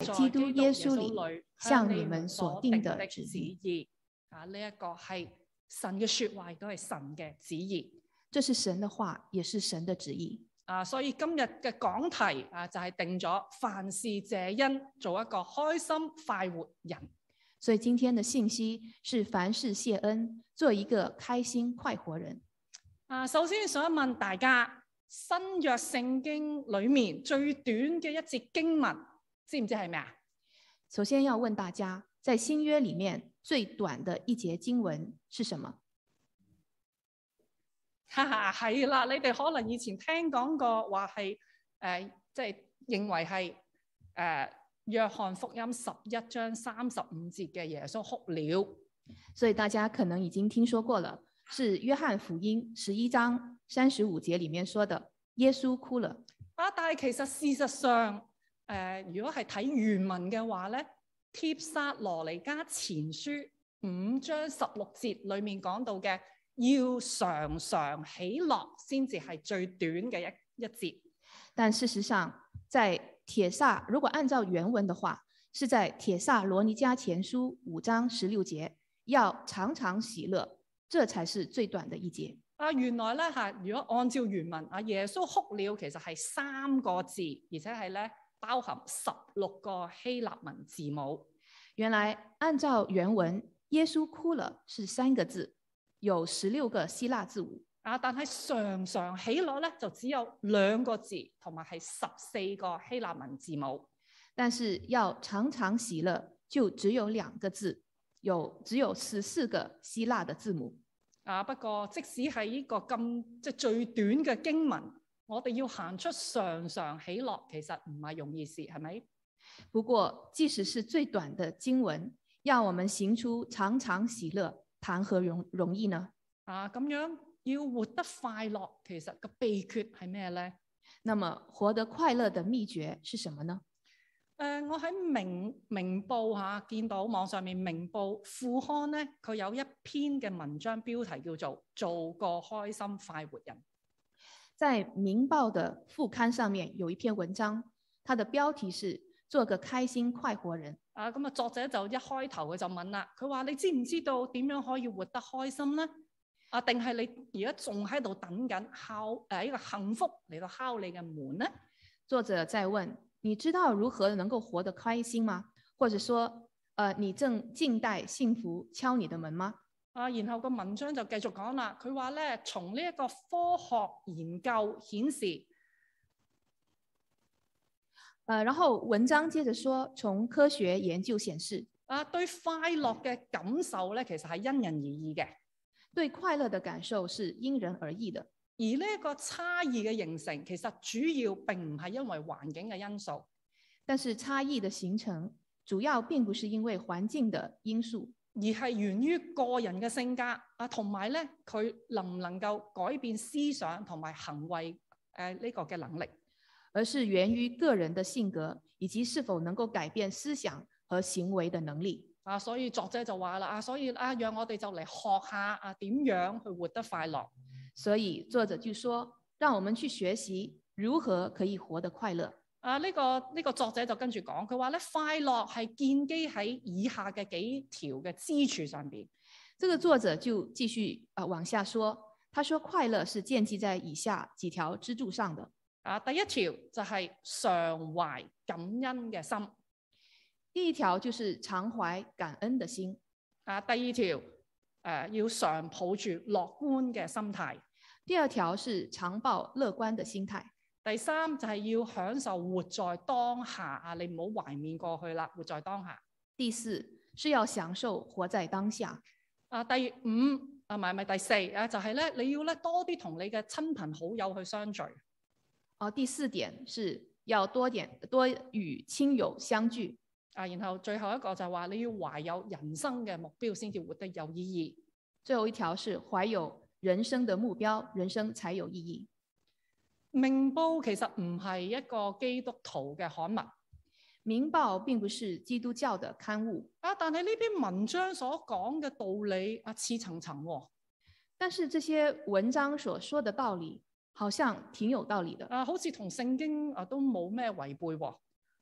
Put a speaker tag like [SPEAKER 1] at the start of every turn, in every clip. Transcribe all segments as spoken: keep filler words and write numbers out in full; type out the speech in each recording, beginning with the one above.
[SPEAKER 1] 基督耶穌裏向你們所定的旨意。
[SPEAKER 2] 啊，呢一個係神嘅說話，亦都係神嘅旨意。
[SPEAKER 1] 這是神的話，也是神的旨意。
[SPEAKER 2] 啊，所以今日嘅講題啊，就係、是、定咗凡事謝恩，做一個開心快活人。
[SPEAKER 1] 所以今天的信息是凡事謝恩，做一個開心快活人。
[SPEAKER 2] 啊，首先想問大家，新約聖經裏面最短嘅一節經文，知唔知係咩啊？
[SPEAKER 1] 首先要問大家，在新約裏面最短的一節經文是什麼？
[SPEAKER 2] 哈哈，係啦，你哋可能以前聽講過話係誒，即係認為係誒、呃、約翰福音十一章三十五節嘅耶穌哭了，
[SPEAKER 1] 所以大家可能已經聽說過了，是約翰福音十一章三十五節裡面說的耶穌哭了。
[SPEAKER 2] 啊，但係其實事實上誒、呃，如果係睇原文嘅話咧，帖撒羅尼迦前書五章十六節裡面講到嘅，要常常喜樂，先至係最短嘅一一節。
[SPEAKER 1] 但事實上，在帖撒，如果按照原文的話，是在帖撒羅尼迦前書五章十六節，要常常喜樂，這才是最短的一節。
[SPEAKER 2] 啊，原來咧嚇，如果按照原文，啊耶穌哭了，其實係三個字，而且係咧包含十六個希臘文字母。
[SPEAKER 1] 原來按照原文，耶穌哭了是三個字。有十六個希臘字母
[SPEAKER 2] 啊，但係常常喜樂咧就只有兩個字，同埋係十四個希臘文字母。
[SPEAKER 1] 但是要常常喜樂就只有兩個字，有只有十四個希臘的字母。
[SPEAKER 2] 啊，不過即使係呢個咁即係最短嘅經文，我哋要行出常常喜樂，其實唔係容易事，係咪？
[SPEAKER 1] 不過即使是最短的經文，要我們行出常常喜樂，談何容容易呢？
[SPEAKER 2] 啊，咁樣要活得快樂，其實個秘訣係咩咧？
[SPEAKER 1] 那麼活得快樂的秘訣是什麼呢？
[SPEAKER 2] 誒、呃，我喺明明報嚇、啊、見到網上面明報副刊咧，佢有一篇嘅文章標題叫做《做個開心快活人》。
[SPEAKER 1] 在明報的副刊上面有一篇文章，它的標題是做個開心快活人。
[SPEAKER 2] 啊，咁啊，作者就一開頭佢就問啦，佢話你知唔知道點樣可以活得開心呢？啊，定係你而家仲喺度等緊敲誒一個幸福嚟到敲你嘅門呢？
[SPEAKER 1] 作者在問，你知道如何能夠活得開心嗎？或者說，呃，你正靜待幸福敲你的門嗎？
[SPEAKER 2] 啊，然後個文章就繼續講啦，佢話咧，從呢一個科學研究顯示。
[SPEAKER 1] 呃，然後文章接着說，從科學研究顯示，
[SPEAKER 2] 啊，對快樂嘅感受咧，其實係因人而異嘅。
[SPEAKER 1] 對快樂的感受是因人而異的。
[SPEAKER 2] 而呢一個差異嘅形成，其實主要並唔係因為環境嘅因素，
[SPEAKER 1] 但是差異的形成主要並不是因為環境的因素，
[SPEAKER 2] 而係源於個人嘅性格啊，同埋咧佢能唔能夠改變思想同埋行為誒呢、呃這個嘅能力。
[SPEAKER 1] 而是源於個人的性格以及是否能夠改變思想和行為的能力。
[SPEAKER 2] 啊，所以作者就話啦，啊，所以啊，讓我哋就嚟學下啊，點樣去活得快樂。
[SPEAKER 1] 所以作者就說，讓我們去學習如何可以活得快樂。
[SPEAKER 2] 啊，呢個呢個作者就跟住講，佢話咧，快樂係建基喺以下嘅幾條嘅支柱上邊。
[SPEAKER 1] 這個作者就繼續啊往下說，他說快樂是建基在以下幾條支柱上的。
[SPEAKER 2] 啊，第一條就係常懷感恩嘅心。
[SPEAKER 1] 第一條就是常懷感恩的心。
[SPEAKER 2] 啊，第二條誒、呃、要常抱住樂觀嘅心態。
[SPEAKER 1] 第二條是常抱樂觀的心態。
[SPEAKER 2] 第三就係要享受活在當下啊，你唔好懷緬過去啦，活在當下。
[SPEAKER 1] 第四是要享受活在當下。
[SPEAKER 2] 啊，第五啊，唔係唔係第四啊，就係、是、咧你要咧多啲同你嘅親朋好友去相聚。
[SPEAKER 1] 哦，第四點是要多點多與親友相聚
[SPEAKER 2] 啊，然後最後一個就係話你要懷有人生嘅目標先至活得有意義。
[SPEAKER 1] 最後一條是懷有人生的目標，人生才有意義。
[SPEAKER 2] 明報其實唔係一個基督徒嘅刊物，
[SPEAKER 1] 明報並不是基督教的刊物
[SPEAKER 2] 啊，但係呢篇文章所講嘅道理啊似層層喎。
[SPEAKER 1] 但是這些文章所說的道理好像挺有道理的
[SPEAKER 2] 啊，好似同聖經啊都冇咩違背喎。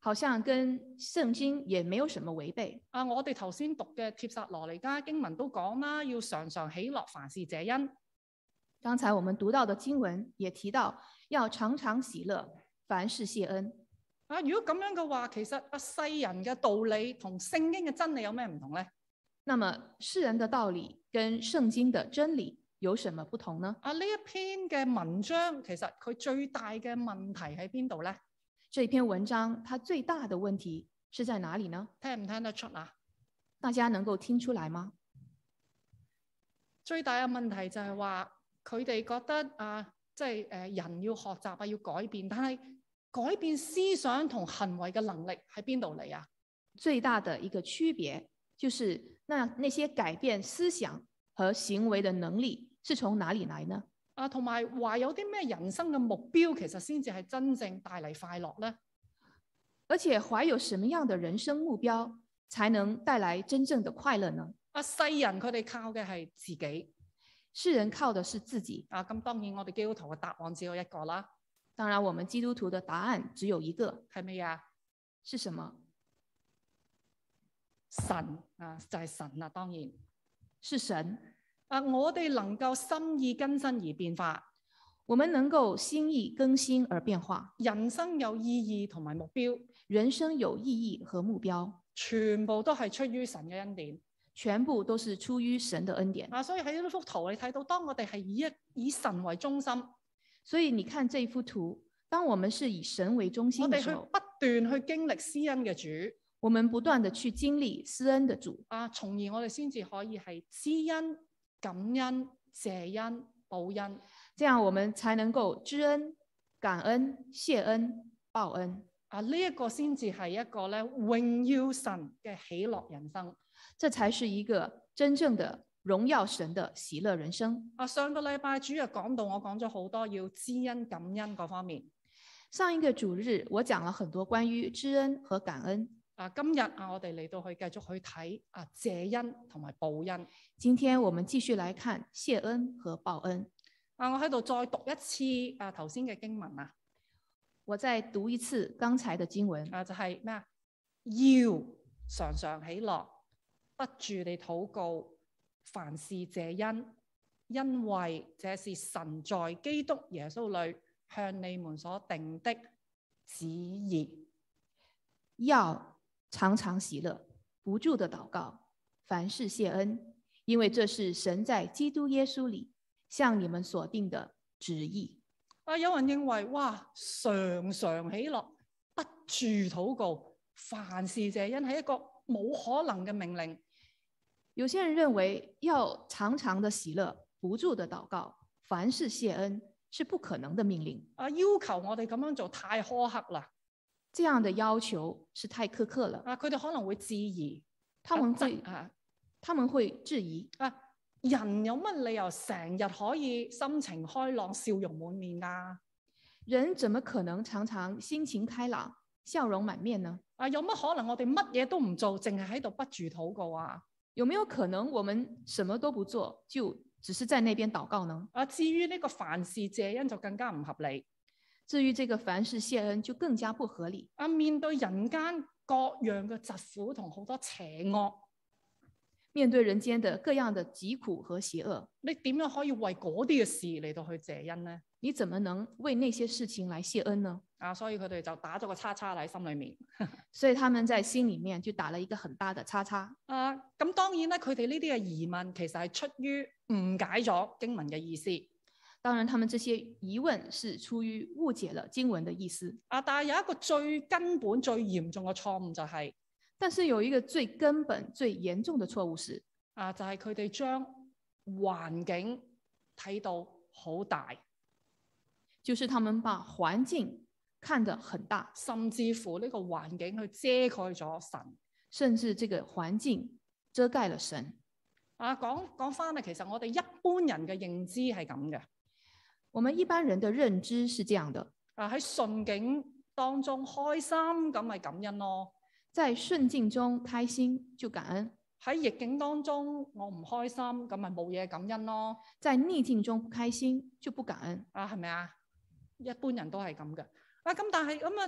[SPEAKER 1] 好像跟聖經也沒有什麼違背。
[SPEAKER 2] 啊，我哋頭先讀嘅帖撒羅尼迦經文都講啦，要常常喜樂，凡事謝恩。
[SPEAKER 1] 剛才我們讀到的經文也提到，要常常喜樂，凡事謝恩。
[SPEAKER 2] 啊，如果咁樣嘅話，其實啊世人嘅道理同聖經嘅真理有咩唔同呢？
[SPEAKER 1] 那麼世人的道理跟聖經的真理有什麼不同呢？
[SPEAKER 2] 啊，呢一篇嘅文章其實佢最大嘅問題喺邊度呢？
[SPEAKER 1] 這篇文章它最大的問題是在哪裡呢？
[SPEAKER 2] 聽唔聽得出啊？
[SPEAKER 1] 大家能夠聽出來嗎？
[SPEAKER 2] 最大嘅問題就係話佢哋覺得啊，即係誒人要學習啊，要改變，但係改變思想同行為嘅能力喺邊度嚟啊？
[SPEAKER 1] 最大的一個區別就是那那些改變思想和行為的能力是從哪裡來呢？
[SPEAKER 2] 啊，同埋話有啲咩人生嘅目標，其實先至係真正帶嚟快樂呢？
[SPEAKER 1] 而且懷有什麼樣的人生目標，才能帶來真正的快樂呢？
[SPEAKER 2] 啊，世人佢哋靠嘅係自己，
[SPEAKER 1] 世人靠的是自己。
[SPEAKER 2] 啊，咁當然我哋基督徒嘅答案只有一個啦。
[SPEAKER 1] 當然，我們基督徒的答案只有一個，
[SPEAKER 2] 係咩啊？
[SPEAKER 1] 是什麼？
[SPEAKER 2] 神啊，就係神啊，當然
[SPEAKER 1] 是神。
[SPEAKER 2] 啊，我哋能夠心意更新而變化，
[SPEAKER 1] 我們能夠心意更新而變化，
[SPEAKER 2] 人生有意義同埋目標，
[SPEAKER 1] 人生有意義和目標，
[SPEAKER 2] 全部都係出於神嘅恩典，
[SPEAKER 1] 全部都是出於神的恩典。
[SPEAKER 2] 啊，所以喺呢幅圖你睇到，當我哋係以一以神為中心，
[SPEAKER 1] 所以你看這幅圖，當我們是以神為中心
[SPEAKER 2] 我哋去
[SPEAKER 1] 的時候，
[SPEAKER 2] 不斷去經歷施恩嘅主，
[SPEAKER 1] 我們不斷地去經歷施恩的主，
[SPEAKER 2] 啊，從而我哋先至可以係知恩、感恩、謝恩、報恩，
[SPEAKER 1] 這樣我們才能夠知恩、感恩、謝恩、報恩。
[SPEAKER 2] 啊，呢一個先至係一個咧榮耀神嘅喜樂人生。
[SPEAKER 1] 這才是一個真正的榮耀神的喜樂人生。
[SPEAKER 2] 啊，上個禮拜主日講到，我講咗好多要知恩感恩嗰方面。
[SPEAKER 1] 上一個主日我講了很多關於知恩和感恩。
[SPEAKER 2] 啊，今日啊，我哋嚟到去繼續去睇啊謝恩同埋報恩。
[SPEAKER 1] 今天我們繼續來看謝恩和報恩。
[SPEAKER 2] 啊，我喺度再讀一次啊頭先嘅經文啊。
[SPEAKER 1] 我再讀一次剛才的經文。
[SPEAKER 2] 啊，就係咩啊？要常常喜樂，不住地禱告，凡事謝恩，因為這是神在基督耶穌裏向你們所定的旨意。
[SPEAKER 1] 要常常喜樂，不住的禱告，凡事謝恩，因為這是神在基督耶穌裏向你們所定的旨意。
[SPEAKER 2] 啊，有人認為哇，常常喜樂，不住禱告，凡事謝恩係一個冇可能嘅命令。
[SPEAKER 1] 有些人認為要常常的喜樂，不住的禱告，凡事謝恩是不可能的命令。
[SPEAKER 2] 啊，要求我哋咁樣做太苛刻啦。
[SPEAKER 1] 這樣的要求是太苛刻了。
[SPEAKER 2] 啊，佢哋可能會質疑，
[SPEAKER 1] 他們會
[SPEAKER 2] 啊，
[SPEAKER 1] 他們會質疑
[SPEAKER 2] 啊，人有乜理由成日可以心情開朗、笑容滿面啊？
[SPEAKER 1] 人怎麼可能常常心情開朗、笑容滿面呢？
[SPEAKER 2] 啊，有乜可能我哋乜嘢都唔做，淨係喺度不住禱告啊？
[SPEAKER 1] 有沒有可能我們什麼都不做，就只是在那邊禱告呢？
[SPEAKER 2] 啊，至於呢個凡事謝恩就更加唔合理。
[SPEAKER 1] 至於這個凡事謝恩就更加不合理。
[SPEAKER 2] 啊，面對人間各樣嘅疾苦同好多邪惡，
[SPEAKER 1] 面對人間的各樣的疾苦和邪惡，
[SPEAKER 2] 你點樣可以為嗰啲嘅事嚟到去謝恩呢？
[SPEAKER 1] 你怎麼能為那些事情來謝恩呢？
[SPEAKER 2] 啊，所以佢哋就打咗個叉叉喺心裏面。
[SPEAKER 1] 所以他們在心裏面就打了一個很大的叉叉。
[SPEAKER 2] 啊，咁當然咧，佢哋呢啲嘅疑問其實係出於誤解咗經文嘅意思。
[SPEAKER 1] 當然，他們這些疑問是出於誤解了經文的意思。
[SPEAKER 2] 啊，但係有一個最根本、最嚴重嘅錯誤就係、是，
[SPEAKER 1] 但是有一個最根本、最嚴重的錯誤是，
[SPEAKER 2] 啊，就係佢哋將環境睇到好大，
[SPEAKER 1] 就是他們把環境看得很大，
[SPEAKER 2] 甚至乎呢個環境去遮蓋咗神，
[SPEAKER 1] 甚至這個環境遮蓋了神。
[SPEAKER 2] 啊，講講翻嚟，其實我哋一般人嘅認知係咁嘅。
[SPEAKER 1] 我們一般人的認知是這樣的。
[SPEAKER 2] 啊，喺順境當中開心咁咪感恩咯，
[SPEAKER 1] 在順境中開心就感恩。
[SPEAKER 2] 喺逆境當中我唔開心咁咪冇嘢感恩咯。
[SPEAKER 1] 在逆境中不開心就不感恩。
[SPEAKER 2] 啊，係咪啊？一般人都係咁嘅。啊，咁但係咁啊，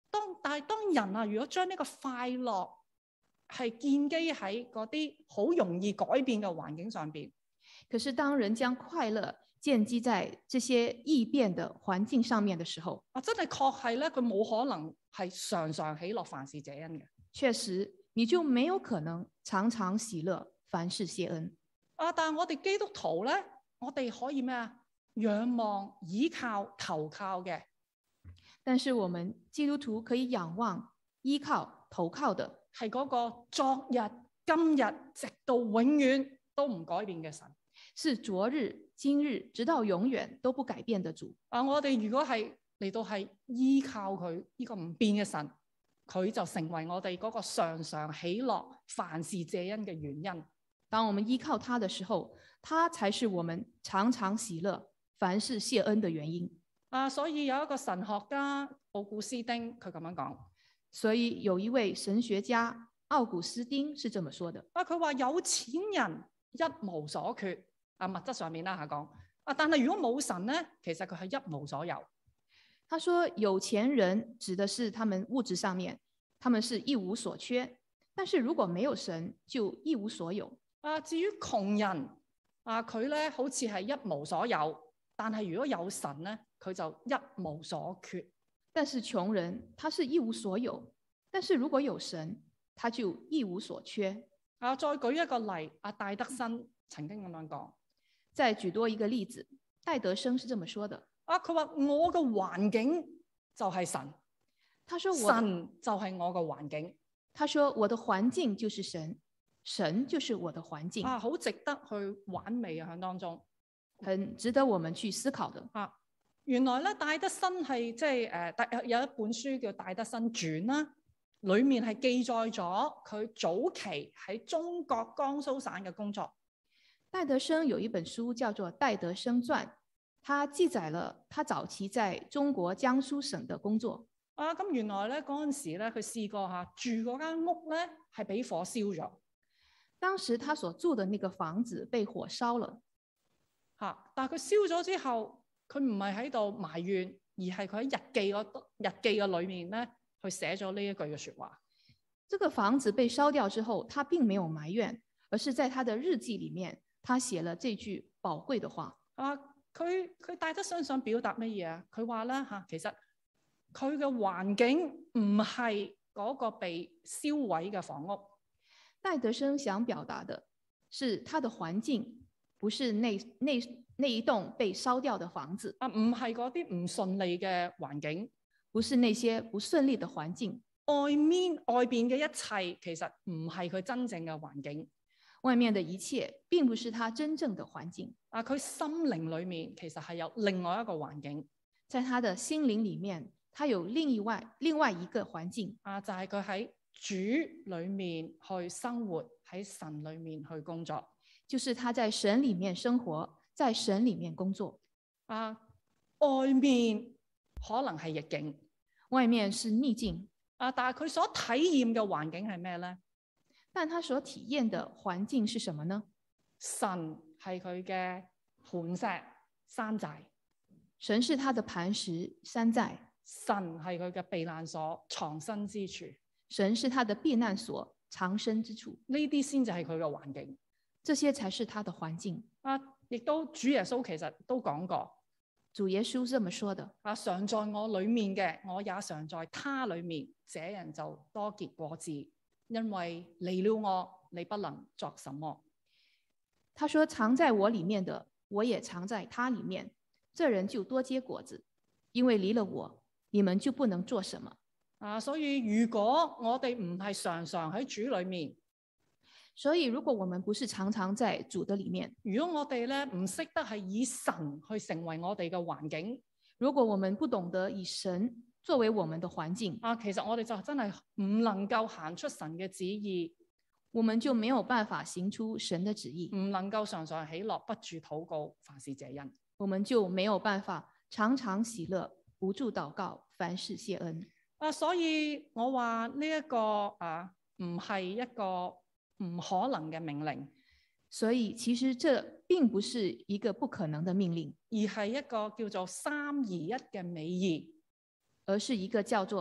[SPEAKER 2] 當但係當人啊，如果將呢個快樂係建基喺嗰啲好容易改變嘅環境上邊，
[SPEAKER 1] 可是當人將快樂建基在這些易變的環境上面的時候，
[SPEAKER 2] 啊，真係確係咧，佢冇可能係常常喜樂，凡事謝恩嘅。
[SPEAKER 1] 確實，你就沒有可能常常喜樂，凡事謝恩。
[SPEAKER 2] 啊，但係我哋基督徒咧，我哋可以咩啊？仰望、倚靠、投靠嘅。
[SPEAKER 1] 但是我們基督徒可以仰望、依靠、投靠的，
[SPEAKER 2] 係嗰個昨日、今日，直到永遠都唔改變嘅神。
[SPEAKER 1] 是昨日、今日，直到永遠都不改變的主。
[SPEAKER 2] 啊，我哋如果係嚟到係依靠佢呢個唔變嘅神，佢就成為我哋嗰個常常喜樂、凡事謝恩嘅原因。
[SPEAKER 1] 當我們依靠他的時候，他才是我們常常喜樂、凡事謝恩的原因。
[SPEAKER 2] 啊，所以有一個神學家奧古斯丁，佢咁樣講。
[SPEAKER 1] 所以有一位神學家奧古斯丁是這麼說的。
[SPEAKER 2] 啊，佢話有錢人一無所缺，啊，物質上面啦吓講。啊，但係如果冇神咧，其實佢係一無所有。
[SPEAKER 1] 他說有錢人指的是他們物質上面，他們是一無所缺。但是如果沒有神，就一無所有。
[SPEAKER 2] 啊，至於窮人，啊佢咧好似係一無所有，但係如果有神咧，佢就一無所缺。
[SPEAKER 1] 但是窮人他是一無所有，但是如果有神，他就一無所缺。
[SPEAKER 2] 啊，再舉一個例，阿戴德生曾經咁樣講。
[SPEAKER 1] 再舉多一個例子，戴德生是這麼說的。
[SPEAKER 2] 啊，佢話我嘅環境就係神，
[SPEAKER 1] 他說我
[SPEAKER 2] 神就係我嘅環境。
[SPEAKER 1] 他說我的環境就是神，神就是我的環境。
[SPEAKER 2] 啊，好值得去玩味啊，喺當中，
[SPEAKER 1] 很值得我們去思考的。
[SPEAKER 2] 啊，原來咧戴德生係即係誒，有一本書叫《戴德生傳》啦，裏面係記載咗佢早期喺中國江蘇省嘅工作。
[SPEAKER 1] 戴德生有一本書叫做《戴德生傳》，他記載了他早期在中國江蘇省的工作。
[SPEAKER 2] 啊，咁原來咧嗰陣時咧，佢試過嚇住嗰間屋咧係俾火燒咗。
[SPEAKER 1] 當時他所住的那個房子被火燒了，
[SPEAKER 2] 嚇！但係佢燒咗之後，佢唔係喺度埋怨，而係佢喺日記嗰日記嘅裏面咧，去寫咗呢一句嘅説話。
[SPEAKER 1] 這個房子被燒掉之後，他並沒有埋怨，而是在他的日記裡面，他寫了這句寶貴的話。
[SPEAKER 2] 啊，佢佢戴德生想表達乜嘢啊？佢話咧嚇，其實佢嘅環境唔係嗰個被燒毀嘅房屋。
[SPEAKER 1] 戴德生想表達的是他的環境，不是那那那一棟被燒掉的房子。
[SPEAKER 2] 啊，唔係嗰啲唔順利嘅環境，
[SPEAKER 1] 不是那些不順利的環境。
[SPEAKER 2] 外面外邊嘅一切其實唔係佢真正嘅環境。
[SPEAKER 1] 外面的一切並不是他真正的環境。
[SPEAKER 2] 啊，佢心靈裡面其實係有另外一個環境，
[SPEAKER 1] 在他的心靈裡面，他有另一外另外一個環境。
[SPEAKER 2] 啊，就係佢喺主裡面去生活，喺神裡面去工作。
[SPEAKER 1] 就是他在神裡面生活，在神裡面工作。
[SPEAKER 2] 啊，外面可能係逆境，
[SPEAKER 1] 外面是逆境。
[SPEAKER 2] 啊，但係佢所體驗嘅環境係咩咧？
[SPEAKER 1] 但他所體驗的環境是什麼呢？
[SPEAKER 2] 神係佢嘅磐石山寨，
[SPEAKER 1] 神是他的磐石山寨。
[SPEAKER 2] 神係佢嘅避難所藏身之處，
[SPEAKER 1] 神是他的避難所藏身之處。
[SPEAKER 2] 呢啲先至係佢嘅環境，
[SPEAKER 1] 這些才是他的環境。
[SPEAKER 2] 啊，亦都主耶穌其實都講過，
[SPEAKER 1] 主耶穌這麼說的。
[SPEAKER 2] 啊，常在我裡面嘅，我也常在他裡面，這人就多結果子。因為離了我，你不能作什麼。
[SPEAKER 1] 他說藏在我裡面的，我也藏在他裡面，這人就多結果子。因為離了我，你們就不能做什麼。
[SPEAKER 2] 啊，所以如果我哋唔係常常喺主裡面，
[SPEAKER 1] 所以如果我們不是常常在主的裡面，
[SPEAKER 2] 如果我哋咧唔識得係以神去成為我哋嘅環境，
[SPEAKER 1] 如果我們不懂得以神作為我們的環境，
[SPEAKER 2] 啊，其實我哋就真係唔能夠行出神嘅旨意，
[SPEAKER 1] 我們就沒有辦法行出神的旨意，
[SPEAKER 2] 唔能夠常常喜樂，不住禱告，凡事謝恩。
[SPEAKER 1] 我們就沒有辦法常常喜樂，不住禱告，凡事謝恩。
[SPEAKER 2] 啊，所以我話呢一個啊，唔係一個唔可能嘅命令，
[SPEAKER 1] 所以其實這並不是一個不可能的命令，
[SPEAKER 2] 而係一個叫做三而一嘅美意。
[SPEAKER 1] 而是一個叫做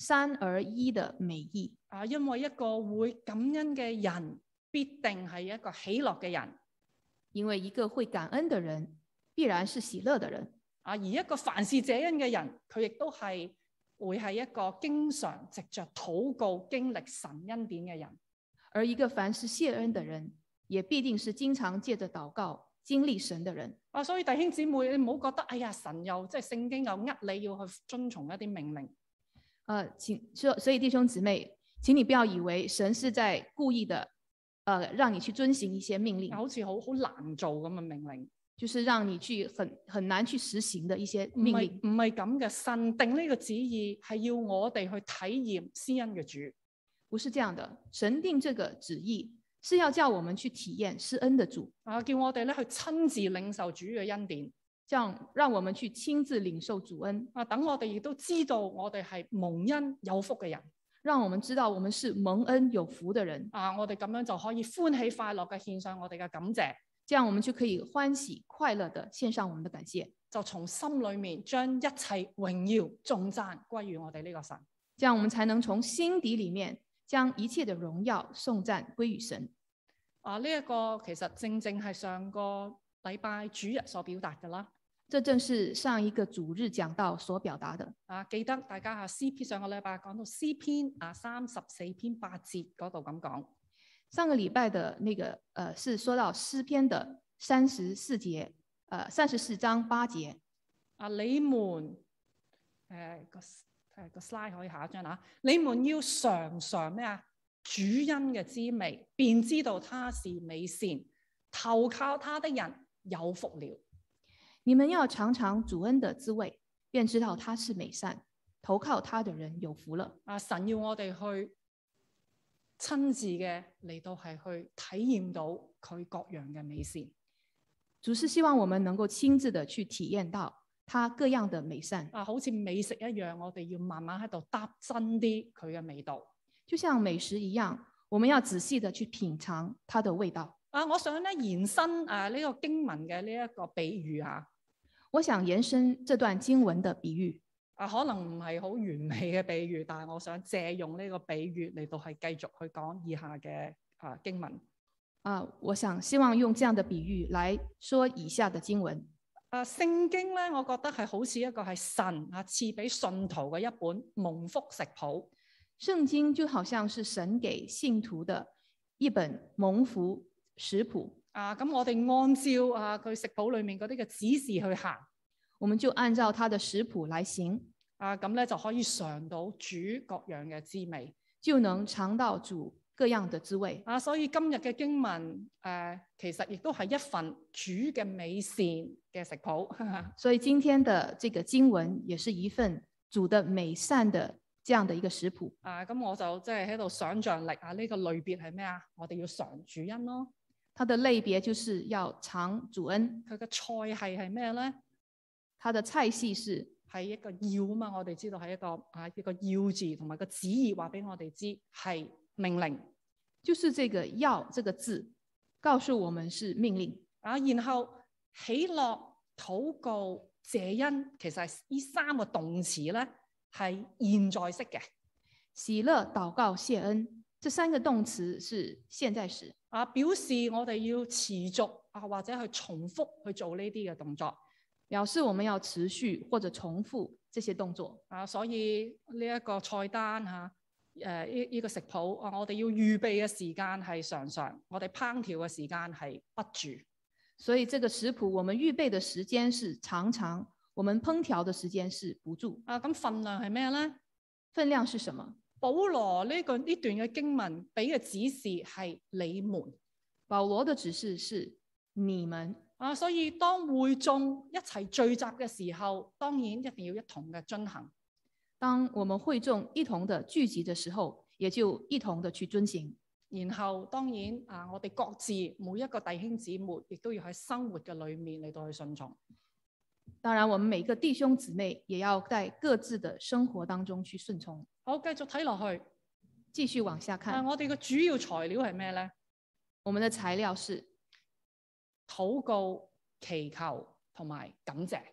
[SPEAKER 1] 三而一的美意。
[SPEAKER 2] 啊，因為一個會感恩嘅人，必定係一個喜樂嘅人。
[SPEAKER 1] 因為一個會感恩的人，必然是喜樂的人。
[SPEAKER 2] 啊，而一個凡事謝恩嘅人，佢亦都係會係一個經常藉着禱告經歷神恩典嘅人。
[SPEAKER 1] 而一個凡事謝恩的人，也必定是經常借着禱告經歷神的人。
[SPEAKER 2] 啊，所以弟兄姊妹，你唔好覺得，哎呀，神又即係聖經又呃你要去遵從一啲命令。
[SPEAKER 1] 呃，請所所以弟兄姊妹，請你不要以為神是在故意的，呃，讓你去遵行一些命令，
[SPEAKER 2] 好似好好難做咁嘅命令，
[SPEAKER 1] 就是讓你去很很難去實行的一些
[SPEAKER 2] 唔係
[SPEAKER 1] 命令。
[SPEAKER 2] 唔係咁嘅。神定呢個旨意係要我哋去體驗施恩嘅主。
[SPEAKER 1] 不是這樣的，神定這個旨意是要叫我們去體驗施恩的主，
[SPEAKER 2] 啊，叫我哋咧去親自領受主嘅恩典。
[SPEAKER 1] 這樣讓我們去親自領受主恩。
[SPEAKER 2] 啊，等我哋亦都知道我哋係蒙恩有福嘅人。
[SPEAKER 1] 讓我們知道我們是蒙恩有福的人。
[SPEAKER 2] 啊，我哋咁樣就可以歡喜快樂嘅獻上我哋嘅感謝。
[SPEAKER 1] 這樣我們就可以歡喜快樂的獻上我們的感謝，
[SPEAKER 2] 就從心裏面將一切榮耀頌讚歸於我哋呢個神。
[SPEAKER 1] 這樣我們才能從心底裏面將一切的榮耀頌讚歸於神。
[SPEAKER 2] 啊，呢、這、一個其實正正係上個禮拜主日所表達嘅啦。
[SPEAKER 1] 這正是上一個主日講道所表達的。
[SPEAKER 2] 啊，記得大家下詩篇上個禮拜講到詩篇啊三十四篇八節嗰度咁講。
[SPEAKER 1] 上個禮拜的那個，呃，是說到詩篇的三十四節，呃，三十四章八節。
[SPEAKER 2] 啊，你們誒、呃、個誒個 slide 可以下一張啦。你們要嘗嘗咩啊？主恩嘅滋味，便知道他是美善，投靠他的人有福了。
[SPEAKER 1] 你們要嘗嘗主恩的滋味，便知道他是美善，投靠他的人有福了。
[SPEAKER 2] 啊，神要我哋去親自嘅嚟到係去體驗到佢各樣嘅美善。
[SPEAKER 1] 主是希望我們能夠親自的去體驗到他各樣的美善。
[SPEAKER 2] 啊，好似美食一樣，我哋要慢慢喺度搭真啲佢嘅味道。
[SPEAKER 1] 就像美食一樣，我們要仔細的去品嘗它的味道。
[SPEAKER 2] 啊，我想咧延伸啊呢個經文嘅呢一個比喻啊。
[SPEAKER 1] 我想延伸這段經文的比喻，
[SPEAKER 2] 啊，可能唔係好完美嘅比喻，但係我想借用呢個比喻嚟到係繼續去講以下嘅啊經文。
[SPEAKER 1] 啊，我想希望用這樣的比喻來說以下的經文。
[SPEAKER 2] 啊，聖經咧，我覺得係好似一個係神啊賜俾信徒嘅一本蒙福食譜。
[SPEAKER 1] 聖經就好像是神給信徒的一本蒙福食譜。
[SPEAKER 2] 啊，咁我哋按照啊佢食譜裏面嗰啲嘅指示去行，
[SPEAKER 1] 我們就按照他的食譜來行。
[SPEAKER 2] 啊，咁咧就可以嘗到主各樣嘅滋味，
[SPEAKER 1] 就能嘗到主各樣的滋味。
[SPEAKER 2] 啊，所以今日嘅經文誒、呃，其實亦都係一份主嘅美善嘅食譜。
[SPEAKER 1] 所以今天的這個經文也是一份主的美善的這樣的一個食譜。
[SPEAKER 2] 啊，咁我就即係喺度想像力啊，呢、這個類別係咩啊？我哋要嘗主恩咯。
[SPEAKER 1] 它的類別就是要嘗主恩。
[SPEAKER 2] 佢嘅菜系係咩咧？
[SPEAKER 1] 它的菜系是
[SPEAKER 2] 係一個要啊嘛，我哋知道係一個啊一個要字，同埋個旨意話俾我哋知係命令，
[SPEAKER 1] 就是這個要這個字告訴我們是命令
[SPEAKER 2] 啊。然後喜樂、禱告、謝恩，其實係呢三個動詞咧係現在式嘅。
[SPEAKER 1] 喜樂、禱告、謝恩，這三個動詞是現在時
[SPEAKER 2] 啊，表示我哋要持續啊，或者去重複去做呢啲嘅動作，
[SPEAKER 1] 表示我們要持續或者重複這些動作
[SPEAKER 2] 啊。所以呢一個菜單嚇，誒呢呢個食譜啊，我哋要預備嘅時間係常常，我哋烹調嘅時間係不住。
[SPEAKER 1] 所以這個食譜，我們預備的時間是常常，我們烹調的時間是不住。
[SPEAKER 2] 啊，咁份量係咩咧？
[SPEAKER 1] 分量是什麼？
[SPEAKER 2] 保羅呢個呢段嘅經文俾嘅指示係你們。
[SPEAKER 1] 保羅的指示是你們
[SPEAKER 2] 啊，所以當會眾一齊聚集嘅時候，當然一定要一同嘅遵行。
[SPEAKER 1] 當我們會眾一同的聚集的時候，也就一同的去遵行。
[SPEAKER 2] 然後當然啊，我哋各自每一個弟兄姊妹，亦都要喺生活嘅裏面嚟到去順從。
[SPEAKER 1] 當然，我們每個弟兄姊妹也要在各自的生活當中去順從。
[SPEAKER 2] 好，繼續睇落去，
[SPEAKER 1] 繼續往下看。
[SPEAKER 2] 啊，我哋嘅主要材料係咩咧？
[SPEAKER 1] 我們的材料是
[SPEAKER 2] 禱告、祈求同埋感謝。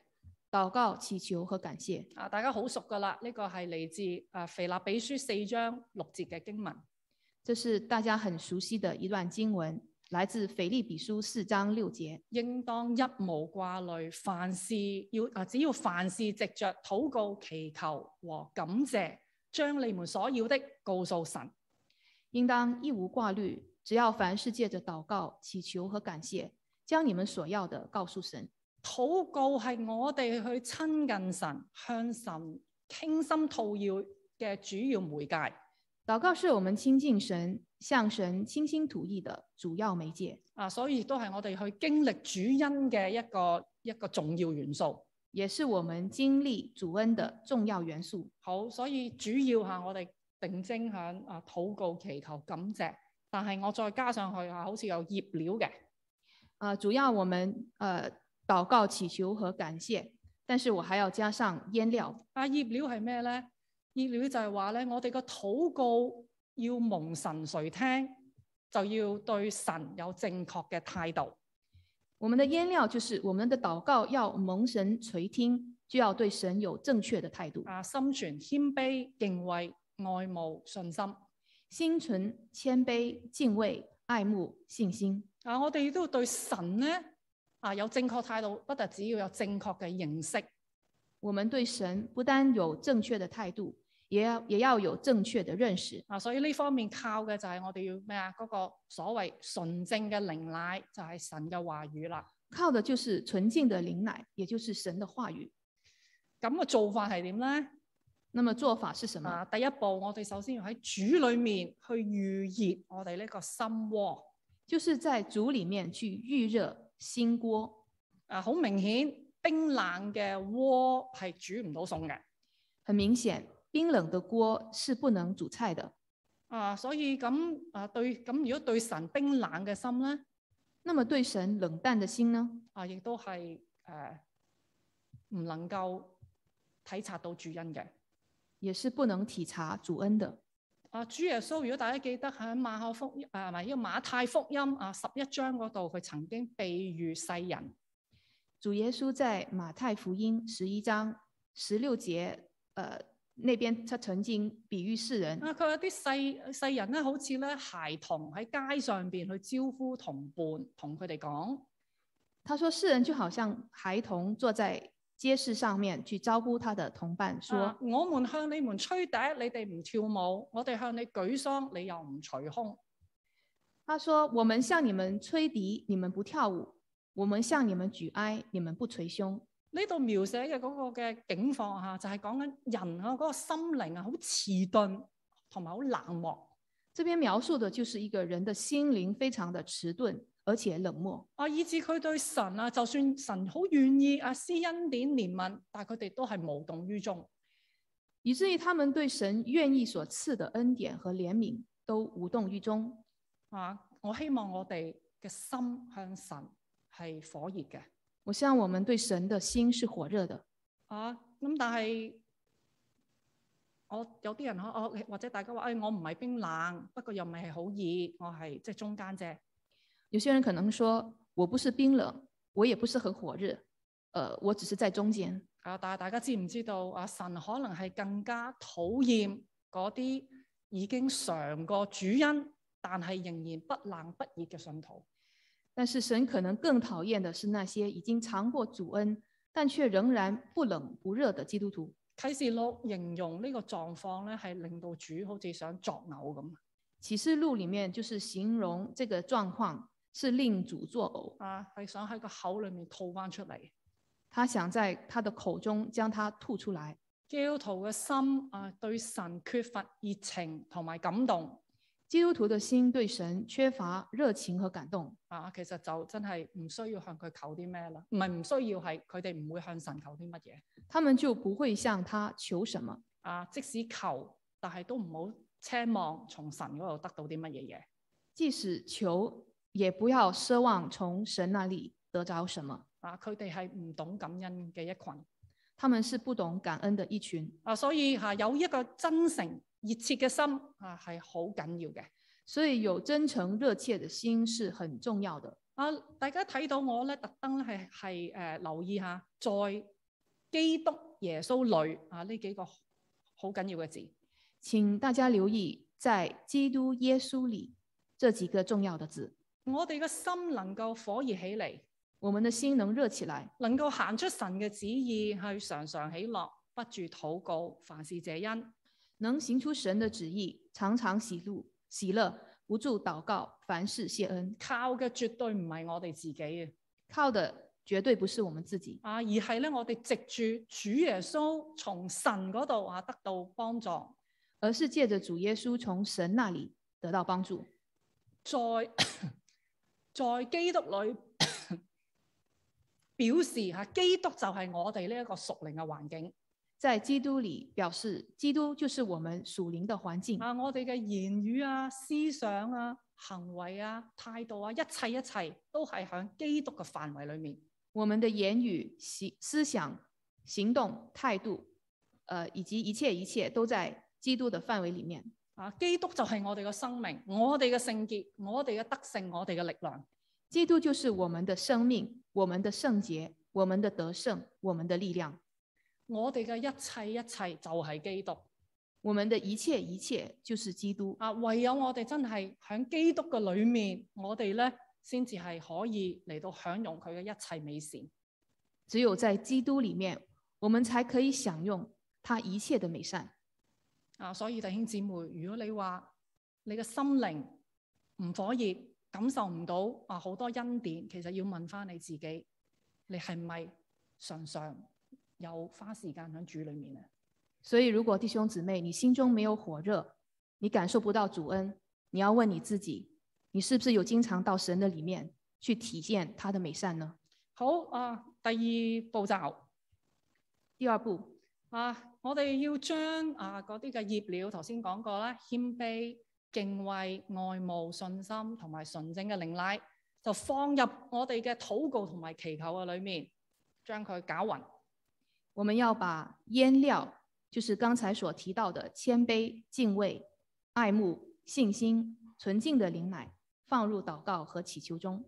[SPEAKER 1] 禱告、祈求和感謝。
[SPEAKER 2] 啊，大家好熟噶啦，呢、這個係嚟自啊腓立比書四章六節嘅經文。
[SPEAKER 1] 這是大家很熟悉的一段經文，來自腓立比書四章六節。
[SPEAKER 2] 應當一無掛慮，凡事要啊，只要凡事藉着禱告、祈求和感謝，將你們所要的告訴神。
[SPEAKER 1] 應當一無掛慮，只要凡事借着禱告、祈求和感謝，將你們所要的告訴神。
[SPEAKER 2] 禱告係我哋去親近神、向神傾心吐意嘅主要媒介。
[SPEAKER 1] 禱告是我們親近神、向神傾心吐意的主要媒介。
[SPEAKER 2] 啊，所以亦都係我哋去經歷主恩嘅一個一個重要元素，
[SPEAKER 1] 也是我們經歷主恩的重要元素。
[SPEAKER 2] 好，所以主要嚇我哋定睛響啊禱告、祈求、感謝，但係我再加上去啊，好似有醃料嘅。
[SPEAKER 1] 啊，主要我們呃禱告、祈求和感謝，但是我還要加上醃料。
[SPEAKER 2] 啊，醃料係咩咧？醃料就係話咧，我哋個禱告要蒙神垂聽，就要對神有正確嘅態度。
[SPEAKER 1] 我們的醃料就是我們的禱告要蒙神垂聽，就要對神有正確的態度。
[SPEAKER 2] 啊，心存謙卑、敬畏、愛慕、信心。
[SPEAKER 1] 心存謙卑、敬畏、愛慕、信心。
[SPEAKER 2] 啊，我哋都要對神咧。啊，有正確態度，不但只要有正確嘅認識。
[SPEAKER 1] 我們對神不單有正確的態度，也要也要有正確的認識。
[SPEAKER 2] 啊，所以呢方面靠嘅就係我哋要咩啊？嗰、那個所謂純正嘅靈奶，就係神嘅話語啦。
[SPEAKER 1] 靠的就是純淨的靈奶，也就是神的話語。
[SPEAKER 2] 咁嘅做法係點咧？
[SPEAKER 1] 那麼做法是什麼？
[SPEAKER 2] 啊，第一步，我哋首先要喺主裏面去預熱我哋呢個心窩，就是
[SPEAKER 1] 在主裏面去預熱心鍋。
[SPEAKER 2] 啊，好明顯冰冷嘅鍋係煮唔到餸嘅。
[SPEAKER 1] 很明顯，冰冷的鍋是不能煮菜的。
[SPEAKER 2] 啊，所以咁啊對咁，如果對神冰冷嘅心咧，
[SPEAKER 1] 那麼對神冷淡的心呢？
[SPEAKER 2] 啊，亦都係誒唔能夠體察到主恩嘅，
[SPEAKER 1] 也是不能體察主恩的。
[SPEAKER 2] 啊，主耶穌，如果大家記得喺馬可福音啊，唔係呢個馬太福音啊十一章嗰度，佢曾經比喻世人。
[SPEAKER 1] 主耶穌在馬太福音十一章十六節，誒、呃，那邊他曾經比喻世人。
[SPEAKER 2] 啊，佢有啲世世人咧，好似咧孩童喺街上邊去招呼同伴，同佢哋講。
[SPEAKER 1] 他說世人就好像孩童坐在街市上面去招呼他的同伴說，
[SPEAKER 2] 啊，我們向你們吹笛，你哋唔跳舞；我哋向你舉喪，你又唔捶胸。
[SPEAKER 1] 他說我們向你們吹笛，你們不跳舞；我們向你們舉哀，你們不捶胸。
[SPEAKER 2] 呢度描寫嘅嗰個嘅境況下，就係講緊人啊嗰個心靈啊好遲鈍，同埋好冷漠。
[SPEAKER 1] 這邊描述的就是一個人的心靈非常的遲鈍，而且冷漠。
[SPEAKER 2] 啊，以致佢對神啊，就算神好願意啊施恩典憐憫，但係佢哋都係無動於衷。
[SPEAKER 1] 以至於他們對神願意所賜的恩典和憐憫都無動於衷。
[SPEAKER 2] 啊，我希望我哋嘅心向神係火熱嘅。
[SPEAKER 1] 我希望我們對神的心是火熱的。
[SPEAKER 2] 啊，咁但係我有啲人可我或者大家話，誒、哎，我唔係冰冷，不過又唔係好熱，我係即係中間啫。
[SPEAKER 1] 有些人可能說，我不是冰冷，我也不是很火熱，呃，我只是在中間。
[SPEAKER 2] 啊，但係大家知唔知道啊？神可能係更加討厭嗰啲已經嘗過主恩，但係仍然不冷不熱嘅信徒。
[SPEAKER 1] 但是神可能更討厭的是那些已經嘗過主恩，但卻仍然不冷不熱的基督徒。
[SPEAKER 2] 啟示錄形容呢個狀況咧，係令到主好似想作嘔咁。
[SPEAKER 1] 啟示錄裡面就是形容這個狀況是令主作嘔
[SPEAKER 2] 啊，係想喺個口裡面吐翻出嚟。
[SPEAKER 1] 他想在他的口中將它吐出來。
[SPEAKER 2] 基督徒嘅心啊，對神缺乏熱情同埋感動。
[SPEAKER 1] 基督徒的心對神缺乏熱情和感動
[SPEAKER 2] 啊，其實就真係唔需要向佢求啲咩啦，唔係唔需要，係佢哋唔會向神求啲乜嘢。
[SPEAKER 1] 他們就不會向他求什麼。
[SPEAKER 2] 啊，即使求，但係都唔好奢望從神嗰度得到啲乜嘢嘢。
[SPEAKER 1] 即使求，也不要奢望從神那裡得着什麼。
[SPEAKER 2] 啊，佢哋係唔懂感恩嘅一群。
[SPEAKER 1] 他們是不懂感恩的一群。
[SPEAKER 2] 啊，所以嚇、啊、有一個真誠熱切嘅心啊，係好緊要嘅。
[SPEAKER 1] 所以有真誠熱切的心是很重要的。
[SPEAKER 2] 啊，大家睇到我咧，特登咧係係誒留意下，在基督耶穌裏啊呢幾個好緊要嘅字。
[SPEAKER 1] 請大家留意在基督耶穌裏這幾個重要的字。
[SPEAKER 2] 我哋嘅心能夠火熱起嚟，
[SPEAKER 1] 我們的心能熱起來，
[SPEAKER 2] 能夠行出神嘅旨意，去常常喜樂，不住禱告，凡事謝恩。
[SPEAKER 1] 能行出神的旨意，常常喜怒喜樂，不住禱告，凡事謝恩。
[SPEAKER 2] 靠嘅絕對唔係我哋自己嘅，
[SPEAKER 1] 靠的絕對不是我們自己
[SPEAKER 2] 啊，而係咧我哋藉住主耶穌從神嗰度啊得到幫助，
[SPEAKER 1] 而是借着主耶穌從神那裡得到幫助，
[SPEAKER 2] 在在基督裏表示吓，基督就係我哋呢一個屬靈嘅環境。
[SPEAKER 1] 在基督裡表示，基督就是我們屬靈的環境。
[SPEAKER 2] 啊，我哋嘅言語啊、思想啊、行為啊、態度啊，一切一切都係喺基督嘅範圍裏面。
[SPEAKER 1] 我們的言語、思思想、行動、態度，呃，以及一切一切都在基督的範圍裡面。
[SPEAKER 2] 啊，基督就係我哋嘅生命，我哋嘅聖潔，我哋嘅德性，我哋嘅力量。
[SPEAKER 1] 基督就是我們的生命，我們的聖潔，我們的德勝，我們的力量。
[SPEAKER 2] 我哋嘅一切一切就係基督，
[SPEAKER 1] 我們的一切一切就是基督。
[SPEAKER 2] 啊，唯有我哋真係喺基督嘅裏面，我哋咧先至係可以嚟到享用佢嘅一切美善。
[SPEAKER 1] 只有在基督裡面，我們才可以享用他一切的美善。
[SPEAKER 2] 啊，所以弟兄姊妹，如果你話你嘅心靈唔火熱，感受唔到啊好多恩典，其實要問翻你自己，你係咪常常有花時間喺主裏面呢？
[SPEAKER 1] 所以如果弟兄姊妹你心中沒有火熱，你感受不到主恩，你要問你自己，你是不是有經常到神的裡面去體現他的美善呢？
[SPEAKER 2] 好啊，第二步驟，
[SPEAKER 1] 第二步
[SPEAKER 2] 啊，我哋要將啊嗰啲嘅業料頭先講過啦，謙卑、敬畏、愛慕、信心同埋純正嘅靈奶，就放入我哋嘅禱告同埋祈求嘅裏面，將佢攪勻。
[SPEAKER 1] 我們要把醃料，就是剛才所提到的謙卑、敬畏、愛慕、信心、純淨的靈奶，放入禱告和祈求中。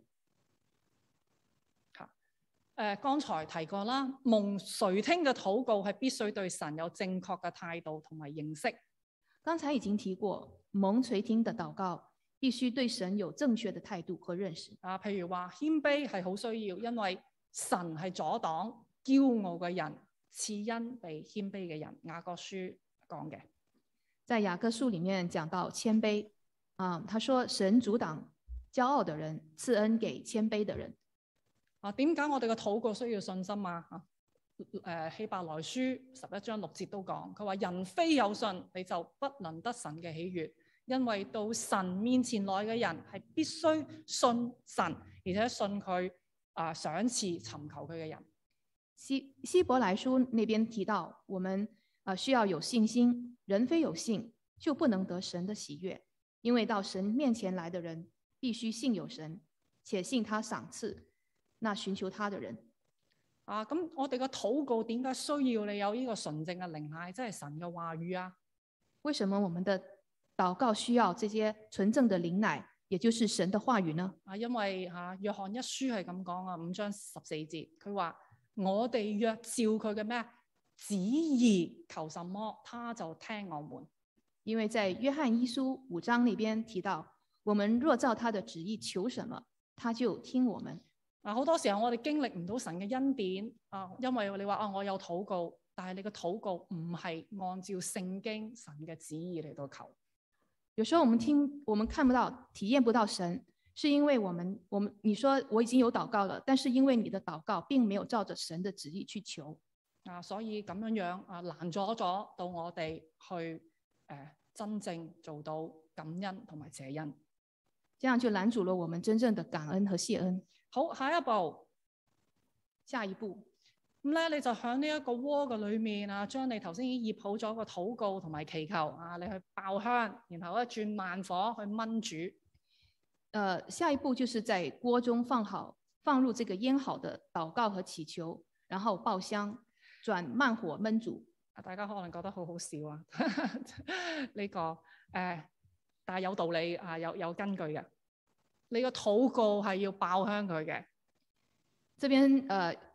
[SPEAKER 2] 嚇，誒，剛才提過啦，蒙垂聽嘅禱告係必須對神有正確嘅態度同埋認識。
[SPEAKER 1] 剛才已經提過，蒙垂聽的禱告必須對神有正確的態度和認識。
[SPEAKER 2] 啊，譬如話謙卑係好需要，因為神係阻擋驕傲嘅人，賜恩俾謙卑嘅人。雅各書講嘅，
[SPEAKER 1] 在雅各書裡面講到謙卑，啊，他說神阻擋驕傲的人，賜恩給謙卑的人。
[SPEAKER 2] 啊，點解我哋嘅禱告需要信心啊？嚇、呃，誒希伯來書十一章六節都講，佢話人非有信，你就不能得神嘅喜悅，因為到神面前來嘅人係必須信神，而且信佢啊賞賜尋求佢嘅人。
[SPEAKER 1] 希希伯來書那邊提到，我們啊需要有信心，人非有信，就不能得神的喜悅，因為到神面前來的人必須信有神，且信他賞賜那尋求他的人。
[SPEAKER 2] 啊，咁我哋嘅禱告點解需要你有呢個純正嘅靈奶，即係神嘅話語啊？
[SPEAKER 1] 為什麼我們的禱告需要這些純正的靈奶，也就是神的話語呢？
[SPEAKER 2] 啊，因為嚇、啊、約翰一書係咁講啊，五章十四節，佢話我哋若照佢嘅咩旨意求什麼，他就聽我們。
[SPEAKER 1] 因為在約翰一書五章那邊提到，我們若照他的旨意求什麼，他就聽我們。
[SPEAKER 2] 啊，好多時候我哋經歷唔到神嘅恩典啊，因為你話啊，我有禱告，但係你嘅禱告唔係按照聖經神嘅旨意嚟到求。
[SPEAKER 1] 有時候我們聽，我們看不到、體驗不到神，是因為我們，我們你說我已經有禱告了，但是因為你的禱告並沒有照着神的旨意去求
[SPEAKER 2] 啊，所以咁樣樣啊，攔阻咗到我哋去誒、呃、真正做到感恩同埋謝恩，
[SPEAKER 1] 這樣就攔阻了我們真正的感恩和謝恩。
[SPEAKER 2] 好，下一步，
[SPEAKER 1] 下一步
[SPEAKER 2] 咁咧，你就喺呢一個鍋嘅裏面啊，將你頭先已經醃好咗個禱告同埋祈求啊，你去爆香，然後咧轉慢火去燜煮。誒、
[SPEAKER 1] 呃，下一步就是在鍋中放好，放入這個醃好的禱告和祈求，然後爆香，轉慢火燜煮。
[SPEAKER 2] 啊，大家可能覺得好好笑啊，呢、這個誒、呃，但係有道理啊，有有根據嘅。你個禱告係要爆香佢嘅。
[SPEAKER 1] 這邊誒、呃，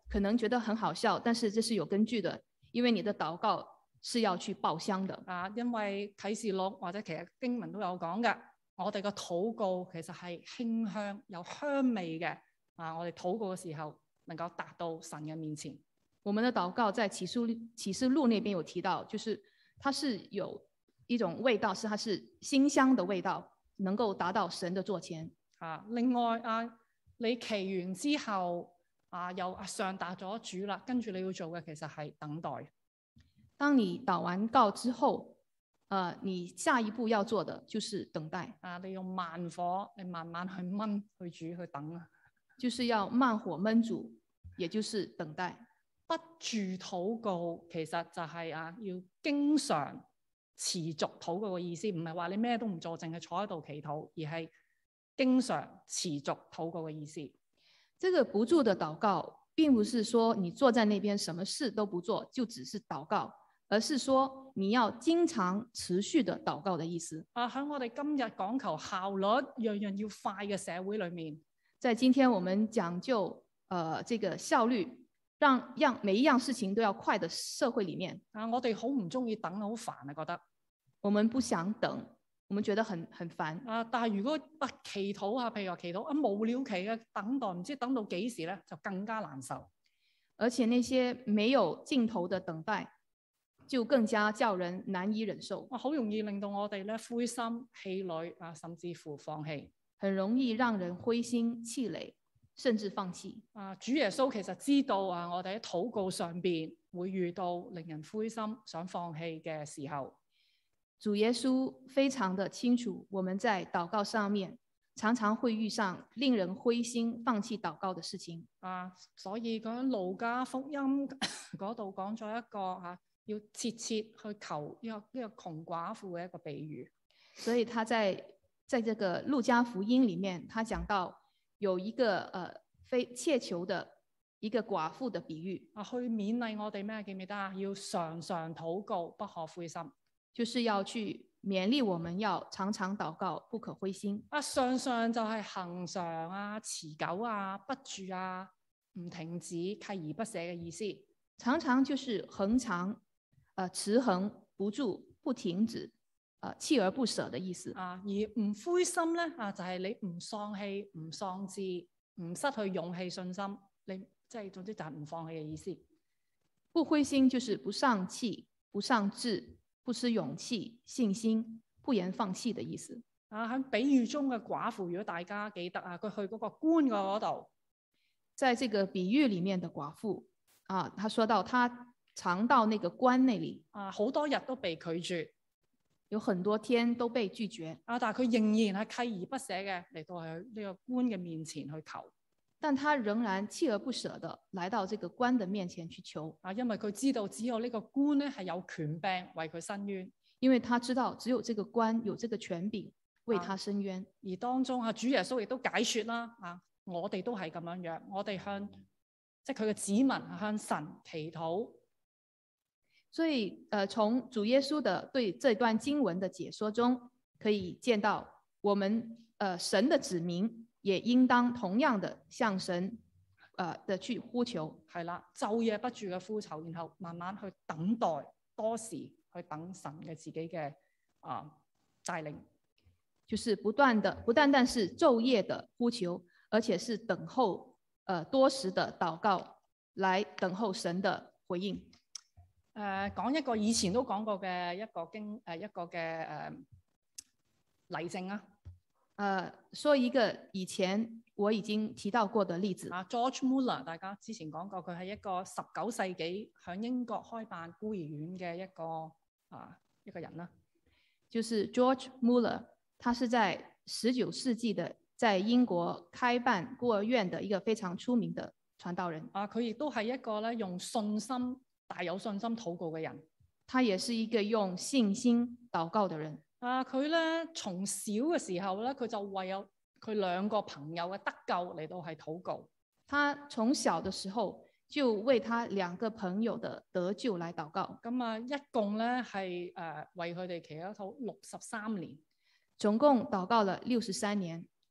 [SPEAKER 1] 可能覺得很好笑，但是這是有根據的，因為你的禱告是要去報香的。
[SPEAKER 2] 啊，因為啟示錄或者其實經文都有講嘅，我哋個禱告其實係馨香有香味嘅。啊，我哋禱告嘅時候能夠達到神嘅面前。
[SPEAKER 1] 我們的禱告在啟示啟示錄那邊有提到，就是它是有一種味道，是它是馨香的味道，能夠達到神的座前。
[SPEAKER 2] 啊，另外啊，你祈完之後啊，又啊上達咗主啦，跟住你要做嘅其實係等待。
[SPEAKER 1] 當你禱完告之後，呃，你下一步要做的就是等待。
[SPEAKER 2] 啊，你用慢火，你慢慢去燜、去煮、去等啊。
[SPEAKER 1] 就是要慢火燜煮，也就是等待。
[SPEAKER 2] 不住禱告其實就係啊，要經常持續禱告嘅意思，唔係話你咩都唔做，淨係坐喺度祈禱，而係經常持續禱告嘅意思。
[SPEAKER 1] 這個不住的禱告，並不是說你坐在那邊什麼事都不做，就只是禱告，而是說你要經常持續的禱告的意思。
[SPEAKER 2] 啊，喺我哋今日講求效率，樣樣要快嘅社會裏面，
[SPEAKER 1] 在今天我們講究呃這個效率，讓讓每一樣事情都要快的社會裏面，
[SPEAKER 2] 啊，我哋好唔中意等，好煩啊，覺得
[SPEAKER 1] 我們不想等，我們覺得很很煩
[SPEAKER 2] 啊。但係如果啊祈禱啊，譬如話祈禱啊無了期嘅等待，唔知等到幾時咧，就更加難受。
[SPEAKER 1] 而且那些沒有盡頭的等待，就更加叫人難以忍受。
[SPEAKER 2] 啊，好容易令到我哋咧灰心氣餒啊，甚至乎放棄。
[SPEAKER 1] 很容易讓人灰心氣餒，甚至放棄。
[SPEAKER 2] 啊，主耶穌其實知道啊，我哋喺禱告上邊會遇到令人灰心、想放棄嘅時候。
[SPEAKER 1] 主耶穌非常的清楚，我們在禱告上面常常會遇上令人灰心、放棄禱告的事情。
[SPEAKER 2] 啊，所以講路加福音嗰度講咗一個吓、啊，要切切去求呢個呢個窮寡婦嘅一個比喻。
[SPEAKER 1] 所以他在在這個路加福音裡面，他講到有一個呃非切求的一個寡婦的比喻
[SPEAKER 2] 啊，去勉勵我哋咩？記唔記得啊？要常常禱告，不可灰心。
[SPEAKER 1] 就是要去勉勵我們要常常禱告，不可灰心。
[SPEAKER 2] 啊，常常就係恆常啊、持久啊、不住啊、唔停止、鍥而不捨嘅意思。
[SPEAKER 1] 常常就是恆常，呃，持恆不住、不停止。呃，鍥而不捨的意思
[SPEAKER 2] 啊，而唔灰心咧啊，就係、是、你唔喪氣、唔喪志、唔失去勇氣、信心，你即係總之就係唔放棄嘅意思。
[SPEAKER 1] 不灰心就是不喪氣、不喪志、不失勇氣、信心、不言放棄的意思。
[SPEAKER 2] 啊，喺比喻中嘅寡婦，如果大家記得啊，佢去嗰個官嘅嗰度，
[SPEAKER 1] 在這個比喻裡面的寡婦啊，他說到他常到那個官那裡
[SPEAKER 2] 啊，好多日都被拒絕。
[SPEAKER 1] 有很多天都被拒絕
[SPEAKER 2] 啊，但係佢仍然係鍥而不捨嘅嚟到去呢個官嘅面前去求。
[SPEAKER 1] 但他仍然鍥而不捨的來到這個官的面前去求。
[SPEAKER 2] 啊，因為佢知道只有呢個官咧係有權柄為佢伸冤，
[SPEAKER 1] 因為他知道只有這個官有這個權柄為他伸冤。
[SPEAKER 2] 啊，而當中啊，主耶穌亦都解說啦，啊，我哋都係咁樣樣，我哋向即係佢嘅子民向神祈禱。
[SPEAKER 1] 所以，呃，從主耶穌的對這段經文的解說中，可以見到我們，呃，神的子民也應當同樣的向神，呃，的去呼求。
[SPEAKER 2] 係啦，晝夜不住嘅呼求，然後慢慢去等待，多時去等神嘅自己嘅啊帶領，
[SPEAKER 1] 就是不斷的，不單單是晝夜的呼求，而且是等候，呃，多時的禱告，來等候神的回應。
[SPEAKER 2] 誒、呃、講一個以前都講過嘅一個經誒、呃、一個嘅誒例證啊。誒、
[SPEAKER 1] 呃，說一個以前我已經提到過的例子
[SPEAKER 2] 啊 ，George Muller， 大家之前講過，佢係一個十九世紀響英國開辦孤兒院嘅一個啊一個人啦。
[SPEAKER 1] 就是 George Muller， 他是在十九世紀的在英國開辦孤兒院的一個非常出名的傳道人。
[SPEAKER 2] 啊，佢亦都係一個咧用信心。大有信心禱告嘅人，
[SPEAKER 1] 他也是一個用信心禱告的人。
[SPEAKER 2] 啊，佢咧從小嘅時候咧，佢就為有佢兩個朋友嘅得救嚟到係禱告。
[SPEAKER 1] 他從小嘅時候就為他兩個朋友的得救來禱告。
[SPEAKER 2] 咁啊，一共咧係誒為佢哋祈咗禱六十三年，
[SPEAKER 1] 總共禱告了六十三年。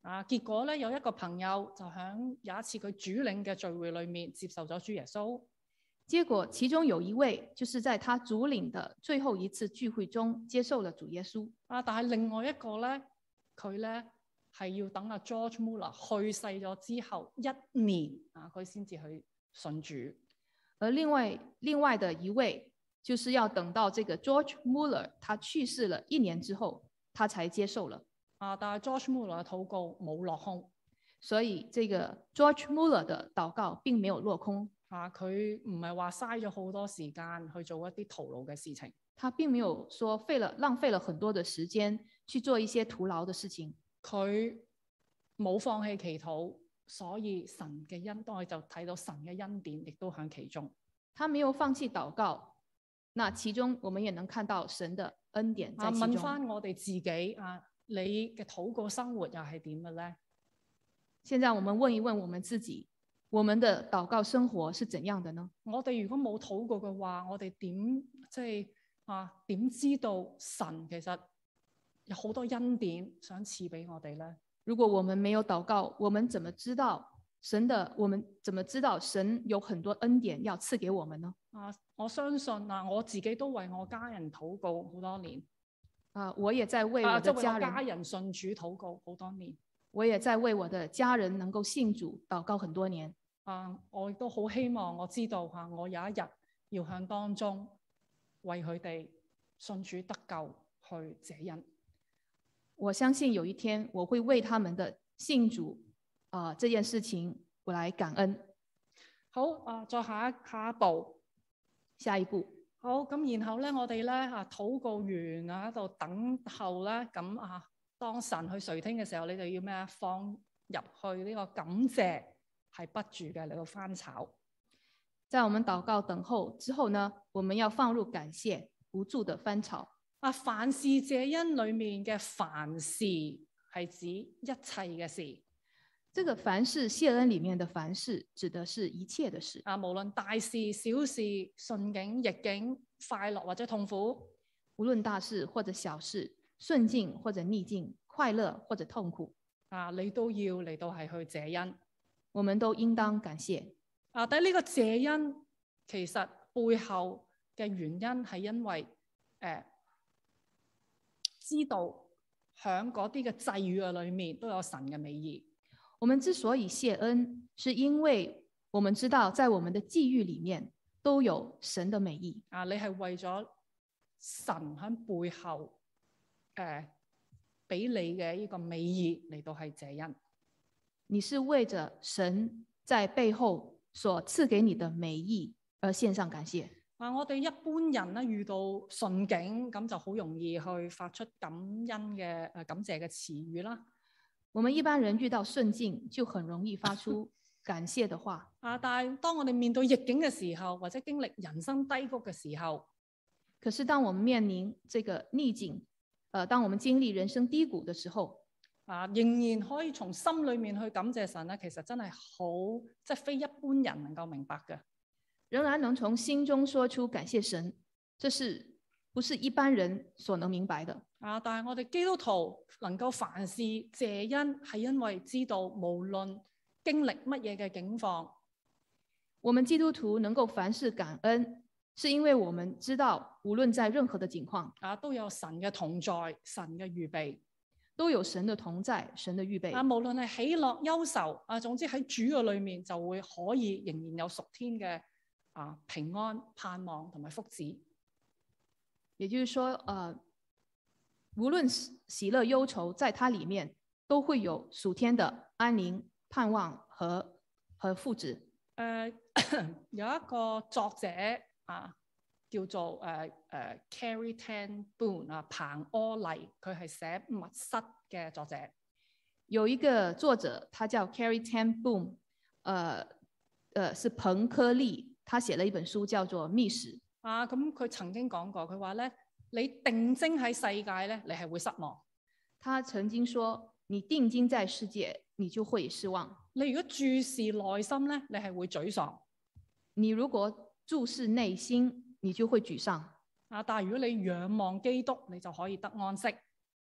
[SPEAKER 2] 啊，結果咧有一個朋友就喺有一次佢主領嘅聚會裏面接受咗主耶穌。
[SPEAKER 1] 結果其中有一位就是在他主領的最後一次聚會中接受了主耶穌。
[SPEAKER 2] 啊，但係另外一個咧，佢咧係要等阿 George Muller 去世咗之後一年啊，佢先至去信主。
[SPEAKER 1] 而另外另外的一位，就是要等到這個 George Muller 他去世了一年之後，他才接受了。
[SPEAKER 2] 啊，但係 George Muller 嘅禱告冇落空，
[SPEAKER 1] 所以這個 George Muller 的禱告並沒有落空。
[SPEAKER 2] 啊，佢唔係話嘥咗好多時間去做一啲徒勞嘅事情。
[SPEAKER 1] 他並沒有說費了浪費了很多的時間去做一些徒勞的事情。
[SPEAKER 2] 佢冇放棄祈禱，所以神嘅恩，當我就睇到神嘅恩典亦都喺其中。
[SPEAKER 1] 他沒有放棄禱告，那其中我們也能看到神的恩典在其中。
[SPEAKER 2] 啊，問翻我哋自己啊，你嘅禱告生活又係點嘅咧？
[SPEAKER 1] 現在我們問一問我們自己，我們的禱告生活是怎樣的呢？
[SPEAKER 2] 我哋如果冇禱告嘅話，我哋點即係啊點知道神其實有好多恩典想賜俾我哋咧？
[SPEAKER 1] 如果我們沒有禱告，我們怎麼知道神的？我們怎麼知道神有很多恩典要賜給我們呢？
[SPEAKER 2] 啊，我相信啊，我自己都為我家人禱告好多年。
[SPEAKER 1] 啊，我也在為我的家人，
[SPEAKER 2] 啊，家人信主禱告好多年。
[SPEAKER 1] 我也在為我的家人能夠信主禱告很多年。
[SPEAKER 2] 啊，我亦都好希望我知道吓，我有一日要向當中為佢哋信主得救去謝恩。
[SPEAKER 1] 我相信有一天我會為他們的信主啊、呃、這件事情我來感恩。
[SPEAKER 2] 好啊，再下一下一步，
[SPEAKER 1] 下一步。
[SPEAKER 2] 好，咁然後咧，我哋咧啊禱告完啊喺度等候咧，咁啊當神去垂聽嘅時候，你就要咩啊？放入去呢個感謝係不住嘅嚟到翻炒。
[SPEAKER 1] 在我們禱告等候之後呢，我們要放入感謝，不住的翻炒。
[SPEAKER 2] 啊，凡事謝恩裏面嘅凡事係指一切嘅事。
[SPEAKER 1] 這個凡事謝恩裡面的凡事，指的是一切的事。
[SPEAKER 2] 啊，無論大事、小事、順境、逆境、快樂或者痛苦，
[SPEAKER 1] 無論大事或者小事，順境或者逆境，快樂或者痛苦，
[SPEAKER 2] 啊，你都要嚟到係去謝恩。
[SPEAKER 1] 我們都應當感謝。
[SPEAKER 2] 啊，但係呢個謝恩其實背後嘅原因係因為誒、呃、知道響嗰啲嘅際遇嘅裏面都有神嘅美意。
[SPEAKER 1] 我們之所以謝恩，是因為我們知道在我們的際遇裡面都有神的美意。
[SPEAKER 2] 啊，你係為咗神喺背後誒俾、呃、你嘅呢個美意嚟到係謝恩。
[SPEAKER 1] 你是為着神在背後所賜給你的美意而獻上感謝。
[SPEAKER 2] 啊，我哋一般人咧遇到順境咁就好容易去發出感恩嘅誒感謝嘅詞語啦。
[SPEAKER 1] 我們一般人遇到順境就很容易發出感謝的話。
[SPEAKER 2] 啊，但係當我哋面對逆境嘅時候，或者經歷人生低谷嘅時候，
[SPEAKER 1] 可是當我們面臨這個逆境，呃，當我們經歷人生低谷的時候，
[SPEAKER 2] 啊，仍然可以從心裏面去感謝神咧，其實真係好，即係非一般人能夠明白嘅。
[SPEAKER 1] 仍然能從心中說出感謝神，這是不是一般人所能明白的？
[SPEAKER 2] 啊，但係我哋基督徒能夠凡事謝恩，係因為知道無論經歷乜嘢嘅境況，
[SPEAKER 1] 我們基督徒能夠凡事感恩，是因為我們知道無論在任何的境況，
[SPEAKER 2] 啊，都有神嘅同在，神嘅預備。
[SPEAKER 1] 都有神的同在，神的預備。
[SPEAKER 2] 啊，無論係喜樂憂愁，啊，總之喺主嘅裏面就會可以仍然有屬天嘅啊平安、盼望同埋福祉。
[SPEAKER 1] 也就是說，呃，無論喜樂憂愁，在它裡面都會有屬天的安寧、盼望和和福祉。
[SPEAKER 2] 誒、uh, 有一個作者啊，叫做誒誒、uh, uh, Carrie Ten Boom 啊，彭柯麗，佢係寫密室嘅作者。
[SPEAKER 1] 有一個作者，他叫 Carrie Ten Boom，呃呃，是彭柯麗，他寫了一本書叫做《密室》。
[SPEAKER 2] 啊，咁佢曾經講過，佢話咧，你定睛喺世界咧，你係會失望。
[SPEAKER 1] 他曾經說，你定睛在世界，你就會失望。
[SPEAKER 2] 你如果注視內心咧，你係會沮喪。
[SPEAKER 1] 你如果注視內心，你就會沮喪。
[SPEAKER 2] 啊，但係如果你仰望基督，你就可以得安息。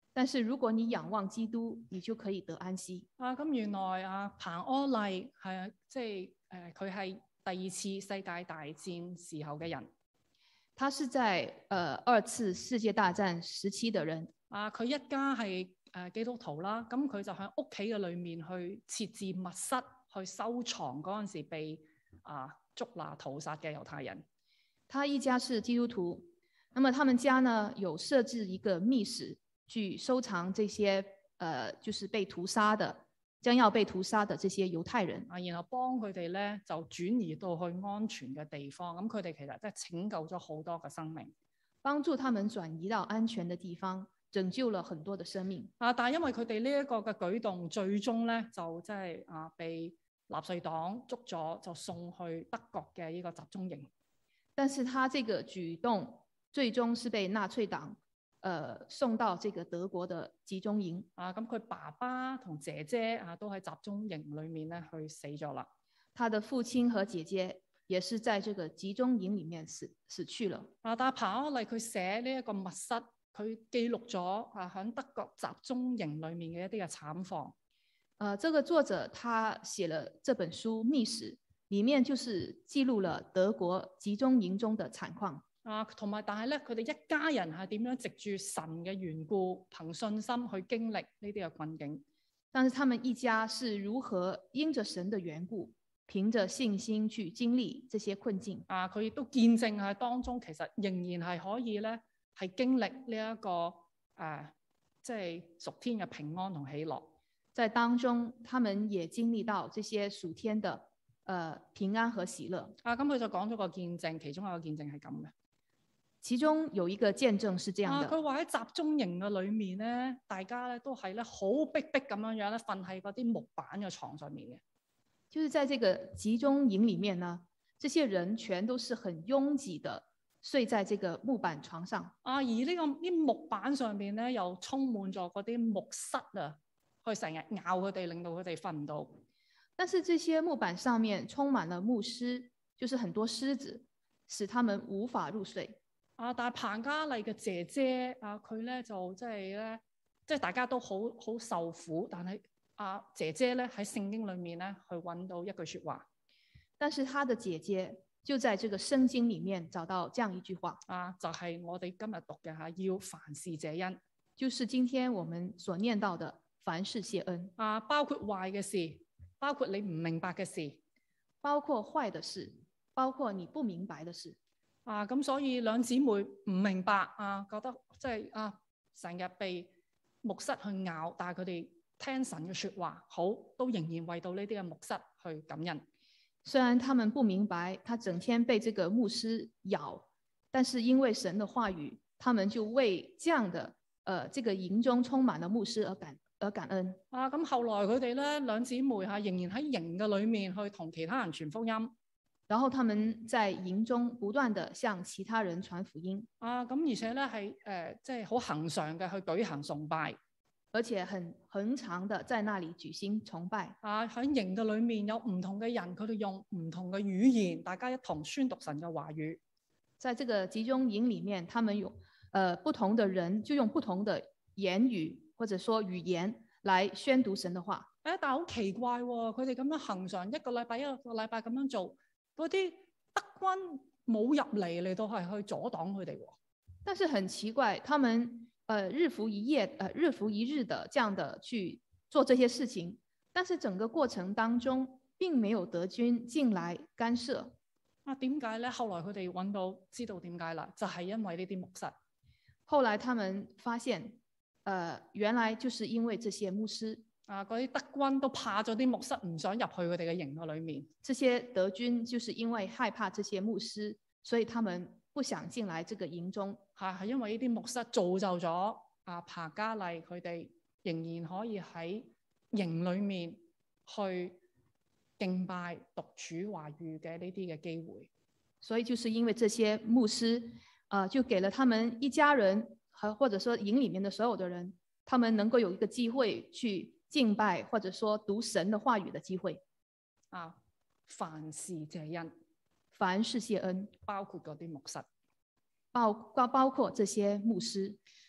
[SPEAKER 1] 但是如果你仰望基督，你就可以得安息。
[SPEAKER 2] 啊，咁原來啊彭柯麗係即係誒佢係第二次世界大戰時候嘅人。
[SPEAKER 1] 他是在呃二次世界大戰時期的人。
[SPEAKER 2] 啊，佢一家係誒、呃、基督徒啦，咁佢就喺屋企嘅裏面去設置密室去收藏嗰陣時被啊捉拿屠殺嘅猶太人。
[SPEAKER 1] 他一家是基督徒，那麼他們家呢有設置一個密室去收藏這些呃就是被屠殺的將要被屠殺的這些猶太人。
[SPEAKER 2] 啊，然後幫佢哋咧就轉移到去安全嘅地方，咁佢哋其實即係拯救咗好多嘅生命，
[SPEAKER 1] 幫助他們轉移到安全的地方，拯救了很多的生命。
[SPEAKER 2] 啊，但係因為佢哋呢一個嘅舉動，最終咧就即係啊被納粹黨捉咗，就送去德國嘅呢個集中營。
[SPEAKER 1] 但是他這個舉動最終是被納粹黨呃送到這個德國的集中營。
[SPEAKER 2] 啊，咁佢爸爸同姐姐啊都喺集中營裏面咧去死咗啦。
[SPEAKER 1] 他的父親和姐姐也是在這個集中營裡面死死去了。
[SPEAKER 2] 啊，但係彭柯麗佢寫呢一個密室，佢記錄咗啊喺德國集中營裏面嘅一啲嘅慘況。
[SPEAKER 1] 呃，這個作者他寫了這本書《密室》，裡面就是記錄了德國集中營中的慘況。
[SPEAKER 2] 啊，同埋但係咧，佢哋一家人係點樣藉住神嘅緣故，憑信心去經歷呢啲嘅困境。
[SPEAKER 1] 但是他們一家是如何因着神的緣故，憑着信心去經歷這些困境。
[SPEAKER 2] 啊，佢亦都見證喺當中，其實仍然係可以咧，係經歷呢、這、一個誒，即、啊、係、就是、屬天嘅平安同喜樂。
[SPEAKER 1] 在當中，他們也經歷到這些屬天的誒、呃、平安和喜樂。
[SPEAKER 2] 啊，咁佢就講咗個見證，其中一個見證係咁嘅。
[SPEAKER 1] 其中有一個見證是這樣的。
[SPEAKER 2] 佢話喺集中營嘅裏面咧，大家咧都係咧好逼逼咁樣樣咧，瞓喺嗰啲木板嘅床上面嘅。
[SPEAKER 1] 就是在這個集中營裡面呢，這些人全都是很擁擠的睡在這個木板床上。
[SPEAKER 2] 啊，而呢、這個啲木板上面咧又充滿咗嗰啲木虱啊，去成日咬佢哋，令到佢哋瞓唔到。
[SPEAKER 1] 但是這些木板上面充滿了木虱，就是很多虱子，使他們無法入睡。
[SPEAKER 2] 啊！但係彭嘉麗嘅姐姐啊，佢咧就即係咧，即係大家都好好受苦。但係啊，姐姐咧喺聖經裏面咧去揾到一句説話。
[SPEAKER 1] 但是她的姐姐就在這個聖經裡面找到這樣一句話
[SPEAKER 2] 啊，就係、是、我哋今日讀嘅嚇，要凡事謝恩，
[SPEAKER 1] 就是今天我們所念到的凡事謝恩。
[SPEAKER 2] 啊，包括壞嘅事，包括你唔明白嘅事，
[SPEAKER 1] 包括壞的事，包括你不明白的事。
[SPEAKER 2] 啊，咁所以兩姊妹唔明白啊，覺得即係啊，成日被木虱去咬，但係佢哋聽神嘅説話，好都仍然為到呢啲嘅木虱去感恩。
[SPEAKER 1] 雖然他們不明白，他整天被這個木虱咬，但是因為神的話語，他們就為這樣的，呃，這個營中充滿了木虱而感而感恩。
[SPEAKER 2] 啊，咁後來佢哋咧兩姊妹嚇仍然喺營嘅裏面去同其他人傳福音。
[SPEAKER 1] 然後他們在營中不斷地向其他人傳福音。
[SPEAKER 2] 啊，咁而且咧係誒，即係好恒常嘅去舉行崇拜，
[SPEAKER 1] 而且很恆常的在那裡舉行崇拜。
[SPEAKER 2] 啊，喺營嘅裏面有唔同嘅人，佢哋用唔同嘅語言，大家一同宣讀神嘅話語。
[SPEAKER 1] 在這個集中營裡面，他們有呃不同的人就用不同的言語或者說語言來宣讀神的話。
[SPEAKER 2] 誒，但係好奇怪喎，哦，佢哋咁樣恒常一個禮拜一個禮拜咁樣做。嗰啲德軍冇入嚟嚟到係去阻擋佢哋喎。
[SPEAKER 1] 但是很奇怪，他們呃日復一夜，呃日復一日的這樣的去做這些事情，但是整個過程當中並沒有德軍進來干涉。
[SPEAKER 2] 啊，點解咧？後來佢哋揾到知道點解啦，就係、是、因為呢啲木虱。
[SPEAKER 1] 後來他們發現，呃原來就是因為這些木虱。
[SPEAKER 2] 啊！嗰啲德軍都怕咗啲木虱，唔想入去佢哋嘅營嘅裏面。
[SPEAKER 1] 這些德軍就是因為害怕這些木虱，所以他們不想進來這個營中。
[SPEAKER 2] 係係因為呢啲木虱造就咗啊彭嘉麗佢哋仍然可以喺營裏面去敬拜讀主話語嘅呢啲嘅機會。
[SPEAKER 1] 所以就是因為這些木虱，啊、呃，就給了他們一家人和或者說營裡面的所有的人，他們能夠有一個機會去敬拜或者說讀神的話語的機會。
[SPEAKER 2] 啊，凡事謝恩，
[SPEAKER 1] 凡事謝恩，
[SPEAKER 2] 包括嗰啲木虱，
[SPEAKER 1] 包包包括這些牧師。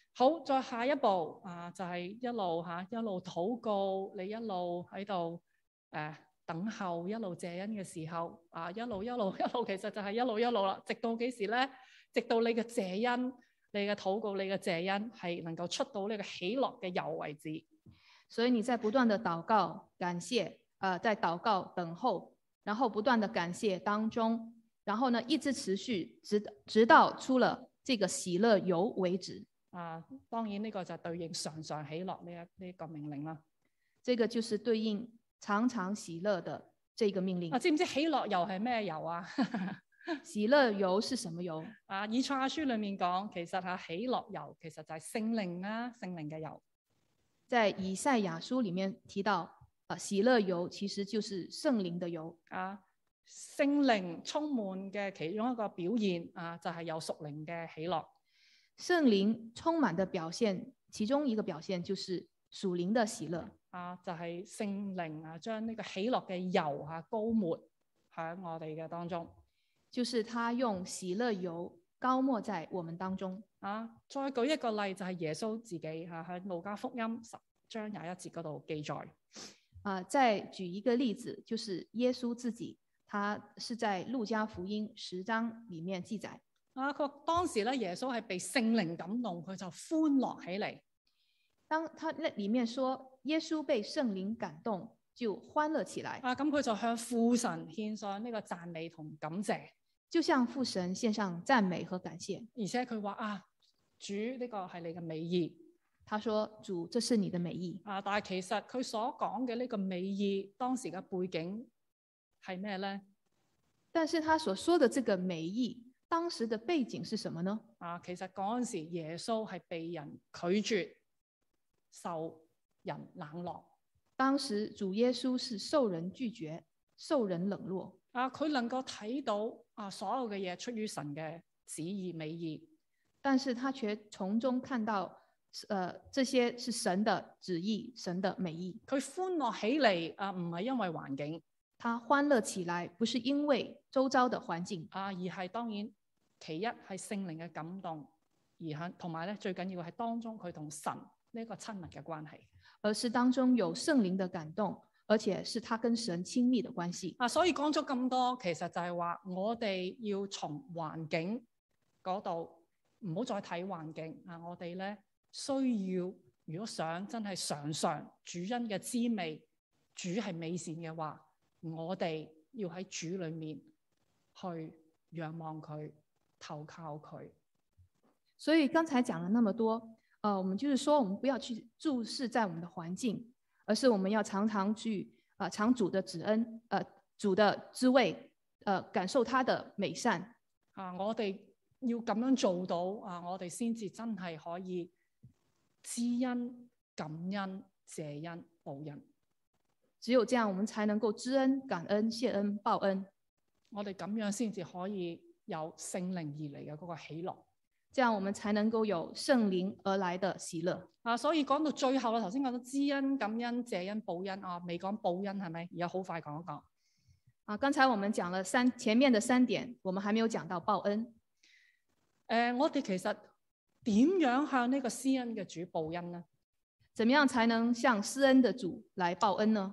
[SPEAKER 2] 好，再下一步啊，就係、是、一路嚇、啊、一路禱告，你一路喺度誒等候，一路謝恩嘅時候啊，一路一路一路，其實就係一路一路啦，直到幾時咧？直到你嘅謝恩、你嘅禱告、你嘅謝恩係能夠出到呢個喜樂嘅油為止。
[SPEAKER 1] 所以你在不斷的禱告、感謝，呃，在禱告、等候，然後不斷的感謝當中，然後呢一直持續，直直到出了這個喜樂油為止。
[SPEAKER 2] 啊，當然呢個就對應常常喜樂呢一呢個命令啦。
[SPEAKER 1] 這個就是對應常常喜樂的這個命令。
[SPEAKER 2] 啊，知唔知喜樂油係咩油啊？
[SPEAKER 1] 喜樂油是什麼油？
[SPEAKER 2] 啊，以賽亞書裏面講，其實吓喜樂油其實就係聖靈啊，聖靈嘅油。
[SPEAKER 1] 在以賽亞書裏面提到，啊，喜樂油其實就是聖靈的油。
[SPEAKER 2] 啊，聖靈充滿嘅其中一個表現啊，就係、是、有屬靈嘅喜樂。
[SPEAKER 1] 聖靈充滿的表現，其中一個表現就是屬靈的喜樂。
[SPEAKER 2] 啊，就係、是、聖靈啊，將呢個喜樂嘅油啊膏抹喺我哋嘅當中。
[SPEAKER 1] 就是他用喜樂油膏抹在我們當中。
[SPEAKER 2] 啊，再舉一個例，就係耶穌自己吓喺路加福音十章廿一節嗰度記載。
[SPEAKER 1] 啊，再舉一個例子，就是耶穌自己，他是在路加福音十章裏面記載。
[SPEAKER 2] 啊，佢當時咧，耶穌係被聖靈感動，佢就歡樂起嚟。
[SPEAKER 1] 當他那裏面說耶穌被聖靈感動，就歡樂起來。
[SPEAKER 2] 啊，咁佢就向父神獻上呢個讚美同感謝。
[SPEAKER 1] 就向父神獻上讚美和感謝，
[SPEAKER 2] 而且佢話啊，主呢個係你嘅美意。
[SPEAKER 1] 他說主，這是你的美意。
[SPEAKER 2] 啊，但係其實佢所講嘅呢個美意，當時嘅背景係咩咧？
[SPEAKER 1] 但是他所說的這個美意，當時的背景是什麼呢？
[SPEAKER 2] 啊，其實嗰陣時耶穌係被人拒絕，受人冷落。
[SPEAKER 1] 當時主耶穌是受人拒絕，受人冷落。
[SPEAKER 2] 啊，佢能夠睇到啊，所有嘅嘢出於神嘅旨意美意，
[SPEAKER 1] 但是他卻從中看到，呃，這些是神的旨意，神的美意。
[SPEAKER 2] 佢歡樂起嚟啊，唔係因為環境，
[SPEAKER 1] 他歡樂起來不是因為周遭的環境
[SPEAKER 2] 啊，而係當然其一係聖靈嘅感動，而係同埋咧最緊要係當中佢同神呢個親密嘅關係，
[SPEAKER 1] 而是當中有聖靈的感動。而且是他跟神親密的關係
[SPEAKER 2] 啊，所以講咗咁多，其實就係話我哋要從環境嗰度唔好再睇環境啊！我哋咧需要，如果想真係嘗嘗主恩嘅滋味，主係美善嘅話，我哋要喺主裏面去仰望佢，投靠佢。
[SPEAKER 1] 所以剛才講了那麼多，呃，我們就是說，我們不要去注視在我們的環境。而是我們要常常去啊，嘗、呃、主的子恩，呃，主的滋味，呃，感受他的美善
[SPEAKER 2] 啊！我哋要咁樣做到啊，我哋先至真係可以知恩、感恩、謝恩、報恩。
[SPEAKER 1] 只有這樣，我們才能夠知恩、感恩、謝恩、報恩。
[SPEAKER 2] 我哋咁樣先至可以有聖靈而嚟嘅嗰個喜樂。
[SPEAKER 1] 這樣我們才能夠有聖靈而來的喜樂
[SPEAKER 2] 啊！所以講到最後啦，頭先講到知恩、感恩、謝恩、報恩啊，未講報恩係咪？而家好快講一講。
[SPEAKER 1] 啊，剛才我們講了三前面的三點，我們還沒有講到報恩。誒、
[SPEAKER 2] 呃，我哋其實點樣向呢個施恩嘅主報恩呢？
[SPEAKER 1] 怎麼樣才能向施恩的主來報恩呢？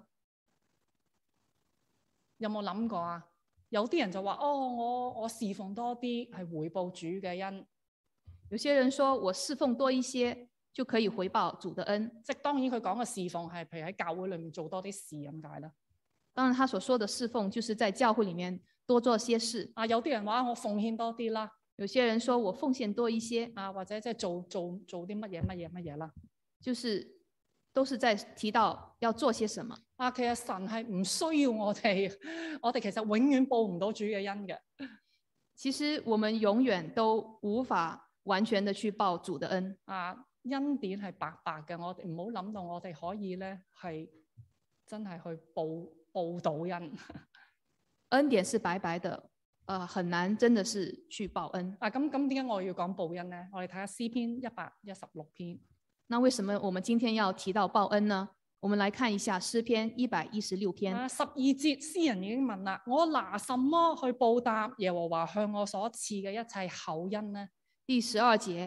[SPEAKER 2] 有冇諗過啊？有啲人就話：哦，我我侍奉多啲係回報主嘅恩。
[SPEAKER 1] 有些人說我侍奉多一些就可以回報主的恩，
[SPEAKER 2] 即係當然佢講嘅侍奉係譬如喺教會裏面做多啲事咁解啦。
[SPEAKER 1] 當然他所說的侍奉就是在教會裏面多做些事。
[SPEAKER 2] 啊，有啲人話我奉獻多啲啦，
[SPEAKER 1] 有些人說我奉獻多一些
[SPEAKER 2] 啊，或者即係做做做啲乜嘢乜嘢乜嘢啦，
[SPEAKER 1] 就是都是在提到要做些什麼。
[SPEAKER 2] 啊，其實神係唔需要我哋，我哋其實永遠報唔到主嘅恩嘅。
[SPEAKER 1] 其實我們永遠都無法完全的去報主的恩
[SPEAKER 2] 啊，恩典係白白嘅，我哋唔好諗到我哋可以咧係真係去報報到恩。
[SPEAKER 1] 恩典是白白的，呃，很難真的是去報恩。
[SPEAKER 2] 啊，咁咁點解我要講報恩咧？我哋睇下詩篇一百一十六篇。
[SPEAKER 1] 那為什麼我們今天要提到報恩呢？我們來看一下詩篇一百一十六篇。
[SPEAKER 2] 啊，十二節詩人已經問啦：我拿什麼去報答耶和華向我所賜嘅一切厚恩呢？
[SPEAKER 1] 第十二節，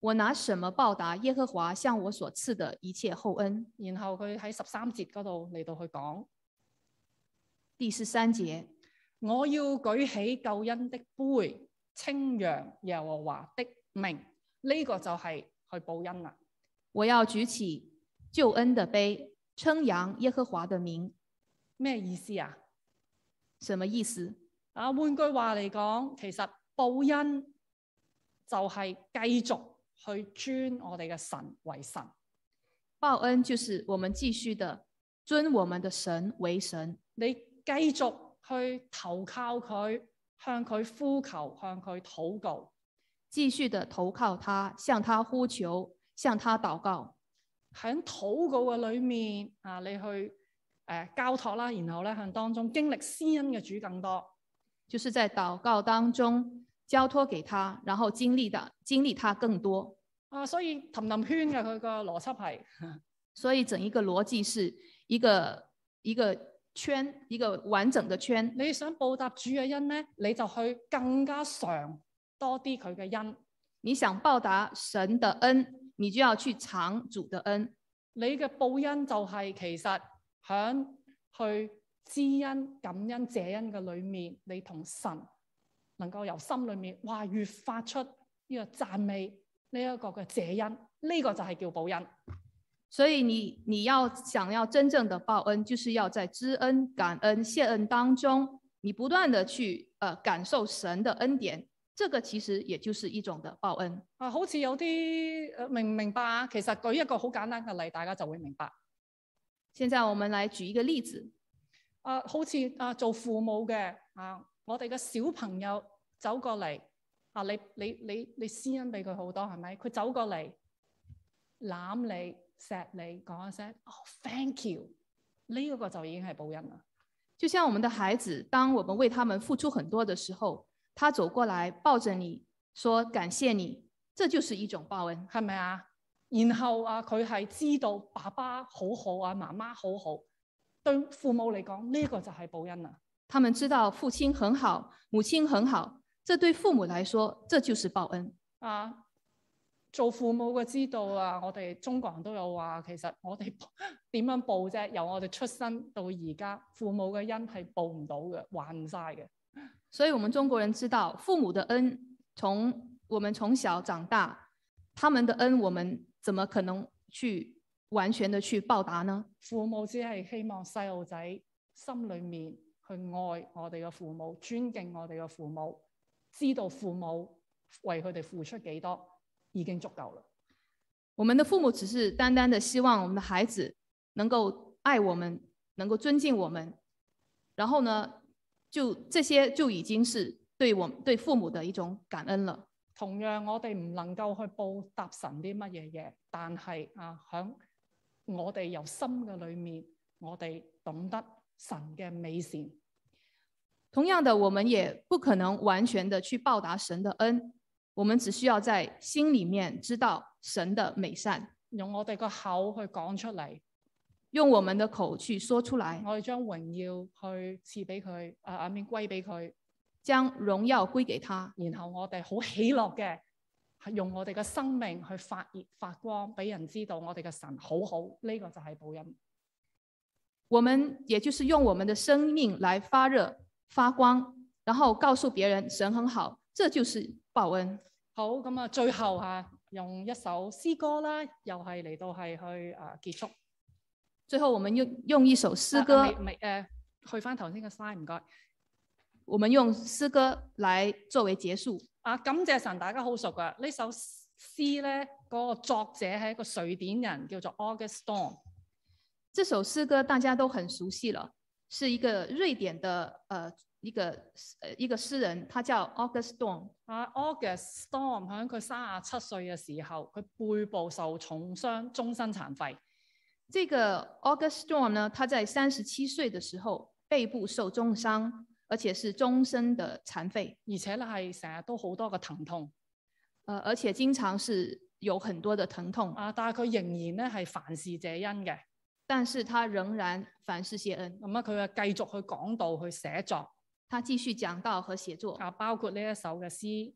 [SPEAKER 1] 我拿什麼報答耶和華向我所賜的一切厚恩？
[SPEAKER 2] 然後佢喺十三節嗰度嚟到去講
[SPEAKER 1] 第十三節，
[SPEAKER 2] 我要舉起救恩的杯，稱揚耶和華的名。呢、這個就係去報恩啦。
[SPEAKER 1] 我要舉起救恩的杯，稱揚耶和華的名。
[SPEAKER 2] 咩意思啊？
[SPEAKER 1] 什麼意思？
[SPEAKER 2] 啊，換句話嚟講，其實報恩就係繼續去尊我哋嘅神為神。
[SPEAKER 1] 報恩就是我們繼續的尊我們的神為神。
[SPEAKER 2] 你繼續去投靠佢，向佢呼求，向佢禱告，
[SPEAKER 1] 繼續的投靠他，向他呼求，向他禱告。
[SPEAKER 2] 喺禱告嘅裏面啊，你去誒、呃、交託啦，然後咧向當中經歷施恩嘅主更多，
[SPEAKER 1] 就是在禱告當中交託給他，然後經歷的經歷他更多。
[SPEAKER 2] 啊，所以氹氹圈嘅佢個邏輯係，
[SPEAKER 1] 所以整一個邏輯是一個一個圈，一個完整的圈。
[SPEAKER 2] 你想報答主嘅恩咧，你就去更加嘗多啲佢嘅恩。
[SPEAKER 1] 你想報答神的恩，你就要去嘗主的恩。
[SPEAKER 2] 你嘅報恩就係其實響去知恩、感恩、謝恩嘅裏面，你同神能夠由心裏面哇越發出呢個讚美，呢一個嘅謝恩，呢個就係叫報恩。
[SPEAKER 1] 所以你你要想要真正的報恩，就是要在知恩、感恩、謝恩當中，你不斷的去呃感受神的恩典，這個其實也就是一種的報恩。
[SPEAKER 2] 啊，好似有啲誒明唔明白啊？其實舉一個好簡單嘅例，大家就會明白。
[SPEAKER 1] 現在我們來舉一個例子。
[SPEAKER 2] 啊，好似啊做父母嘅啊，我哋嘅小朋友走過嚟啊，你你你你施恩俾佢好多係咪？佢走過嚟攬你、錫你，講一聲哦 ，thank you，呢一個就已經係報恩啦。
[SPEAKER 1] 就像我們的孩子，當我們為他們付出很多的時候，他走過來抱着你說感謝你，這就是一種報恩，
[SPEAKER 2] 係咪啊？然後啊，佢係知道爸爸好好啊，媽媽好好。對父母嚟講，呢、這個就係報恩啦。
[SPEAKER 1] 他們知道父親很好，母親很好，這對父母來說，這就是報恩。
[SPEAKER 2] 啊，做父母嘅知道啊，我哋中國人都有話，其實我哋點樣報啫？由我哋出生到而家，父母嘅恩係報唔到嘅，還唔晒嘅。
[SPEAKER 1] 所以，我們中國人知道父母的恩，從我們從小長大，他們的恩，我們怎麼可能去完全的去報答呢？
[SPEAKER 2] 父母只係希望細路仔心裏面去愛我哋嘅父母，尊敬我哋嘅父母，知道父母為佢哋付出幾多已經足夠啦。
[SPEAKER 1] 我們的父母只是單單的希望我們的孩子能夠愛我們，能夠尊敬我們，然後呢，就這些就已經是對我們對父母的一種感恩了。
[SPEAKER 2] 同樣，我哋唔能夠去報答神啲乜嘢嘢，但係啊，響我哋由心嘅裏面，我哋懂得神嘅美善。
[SPEAKER 1] 同樣的，我們也不可能完全的去報答神的恩，我們只需要在心裏面知道神的美善，
[SPEAKER 2] 用我哋個口去講出嚟，
[SPEAKER 1] 用我們的口去說出來。
[SPEAKER 2] 我哋將榮耀去賜俾佢，啊啊面歸俾佢，
[SPEAKER 1] 將榮耀歸給他。
[SPEAKER 2] 然後我哋好喜樂嘅，係用我哋嘅生命去發熱發光，俾人知道我哋嘅神好好。呢、這個就係報恩。
[SPEAKER 1] 我們也就是用我們的生命來發熱發光，然後告訴別人神很好，這就是報恩。
[SPEAKER 2] 好，咁啊，最後啊，用一首詩歌啦，又係嚟到係去啊結束。
[SPEAKER 1] 最後我們用用一首詩歌，
[SPEAKER 2] 啊、未未誒，去翻頭先嘅 slide，唔該。
[SPEAKER 1] 我們用詩歌來作為結束。
[SPEAKER 2] 啊，感謝神，大家好熟噶。呢首詩咧，嗰、那個作者係一個瑞典人，叫做 August Storm。
[SPEAKER 1] 這首詩歌大家都很熟悉了，是一個瑞典的呃一個呃一個詩人，他叫 August Storm。
[SPEAKER 2] 啊 ，August Storm 喺佢三十七歲嘅時候，佢背部受重傷，終身殘廢。
[SPEAKER 1] 這個 August Storm 呢，他在三十七歲的時候背部受重傷，而且是終身的殘廢，
[SPEAKER 2] 而且咧係成日都好多嘅疼痛，
[SPEAKER 1] 呃，而且經常是有很多的疼痛。
[SPEAKER 2] 啊，但係佢仍然咧係凡事謝恩嘅，
[SPEAKER 1] 但是他仍然凡事謝恩。
[SPEAKER 2] 咁啊，佢啊繼續去講道去寫作，
[SPEAKER 1] 他繼續講道和寫作，
[SPEAKER 2] 啊，包括呢一首嘅詩，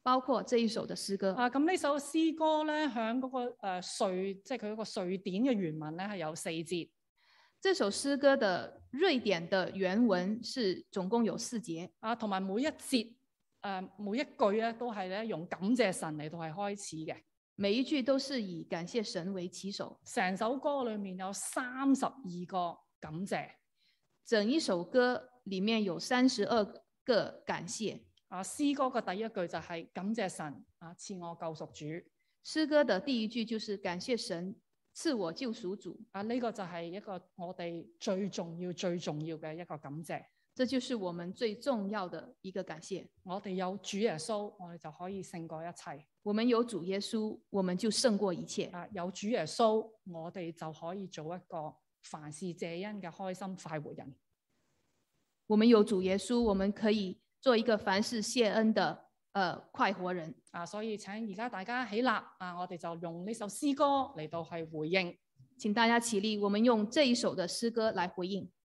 [SPEAKER 1] 包括這一首的詩歌。
[SPEAKER 2] 啊，咁呢首詩歌咧，響嗰、那個誒、呃、瑞，即係佢嗰個瑞典嘅原文咧係有四節。
[SPEAKER 1] 這首詩歌的瑞典的原文是總共有四節。
[SPEAKER 2] 啊，同埋每一節誒、呃、每一句咧都係咧用感謝神嚟到係開始嘅。
[SPEAKER 1] 每一句都是以感謝神為起首。
[SPEAKER 2] 成首歌裏面有三十二個感謝。
[SPEAKER 1] 整一首歌裏面有三十二個感謝。
[SPEAKER 2] 啊，詩歌嘅第一句就係感謝神啊，賜我救贖主。
[SPEAKER 1] 詩歌的第一句就是感謝神賜我救贖主。
[SPEAKER 2] 啊，呢、這個就係一個我哋最重要、最重要嘅一個感謝。
[SPEAKER 1] 這就是我們最重要的一個感謝。
[SPEAKER 2] 我哋有主耶穌，我哋就可以勝過一切。
[SPEAKER 1] 我們有主耶穌，我們就勝過一切。
[SPEAKER 2] 啊，有主耶穌，我哋就可以做一個凡事謝恩嘅開心快活人。
[SPEAKER 1] 我們有主耶穌，我們可以做一個凡事謝恩的，呃，快活人。
[SPEAKER 2] 啊，所以請而家大家起立，啊，我哋就用呢首詩歌嚟到去回應。
[SPEAKER 1] 請大家起立，我們用這一首的詩歌來回應。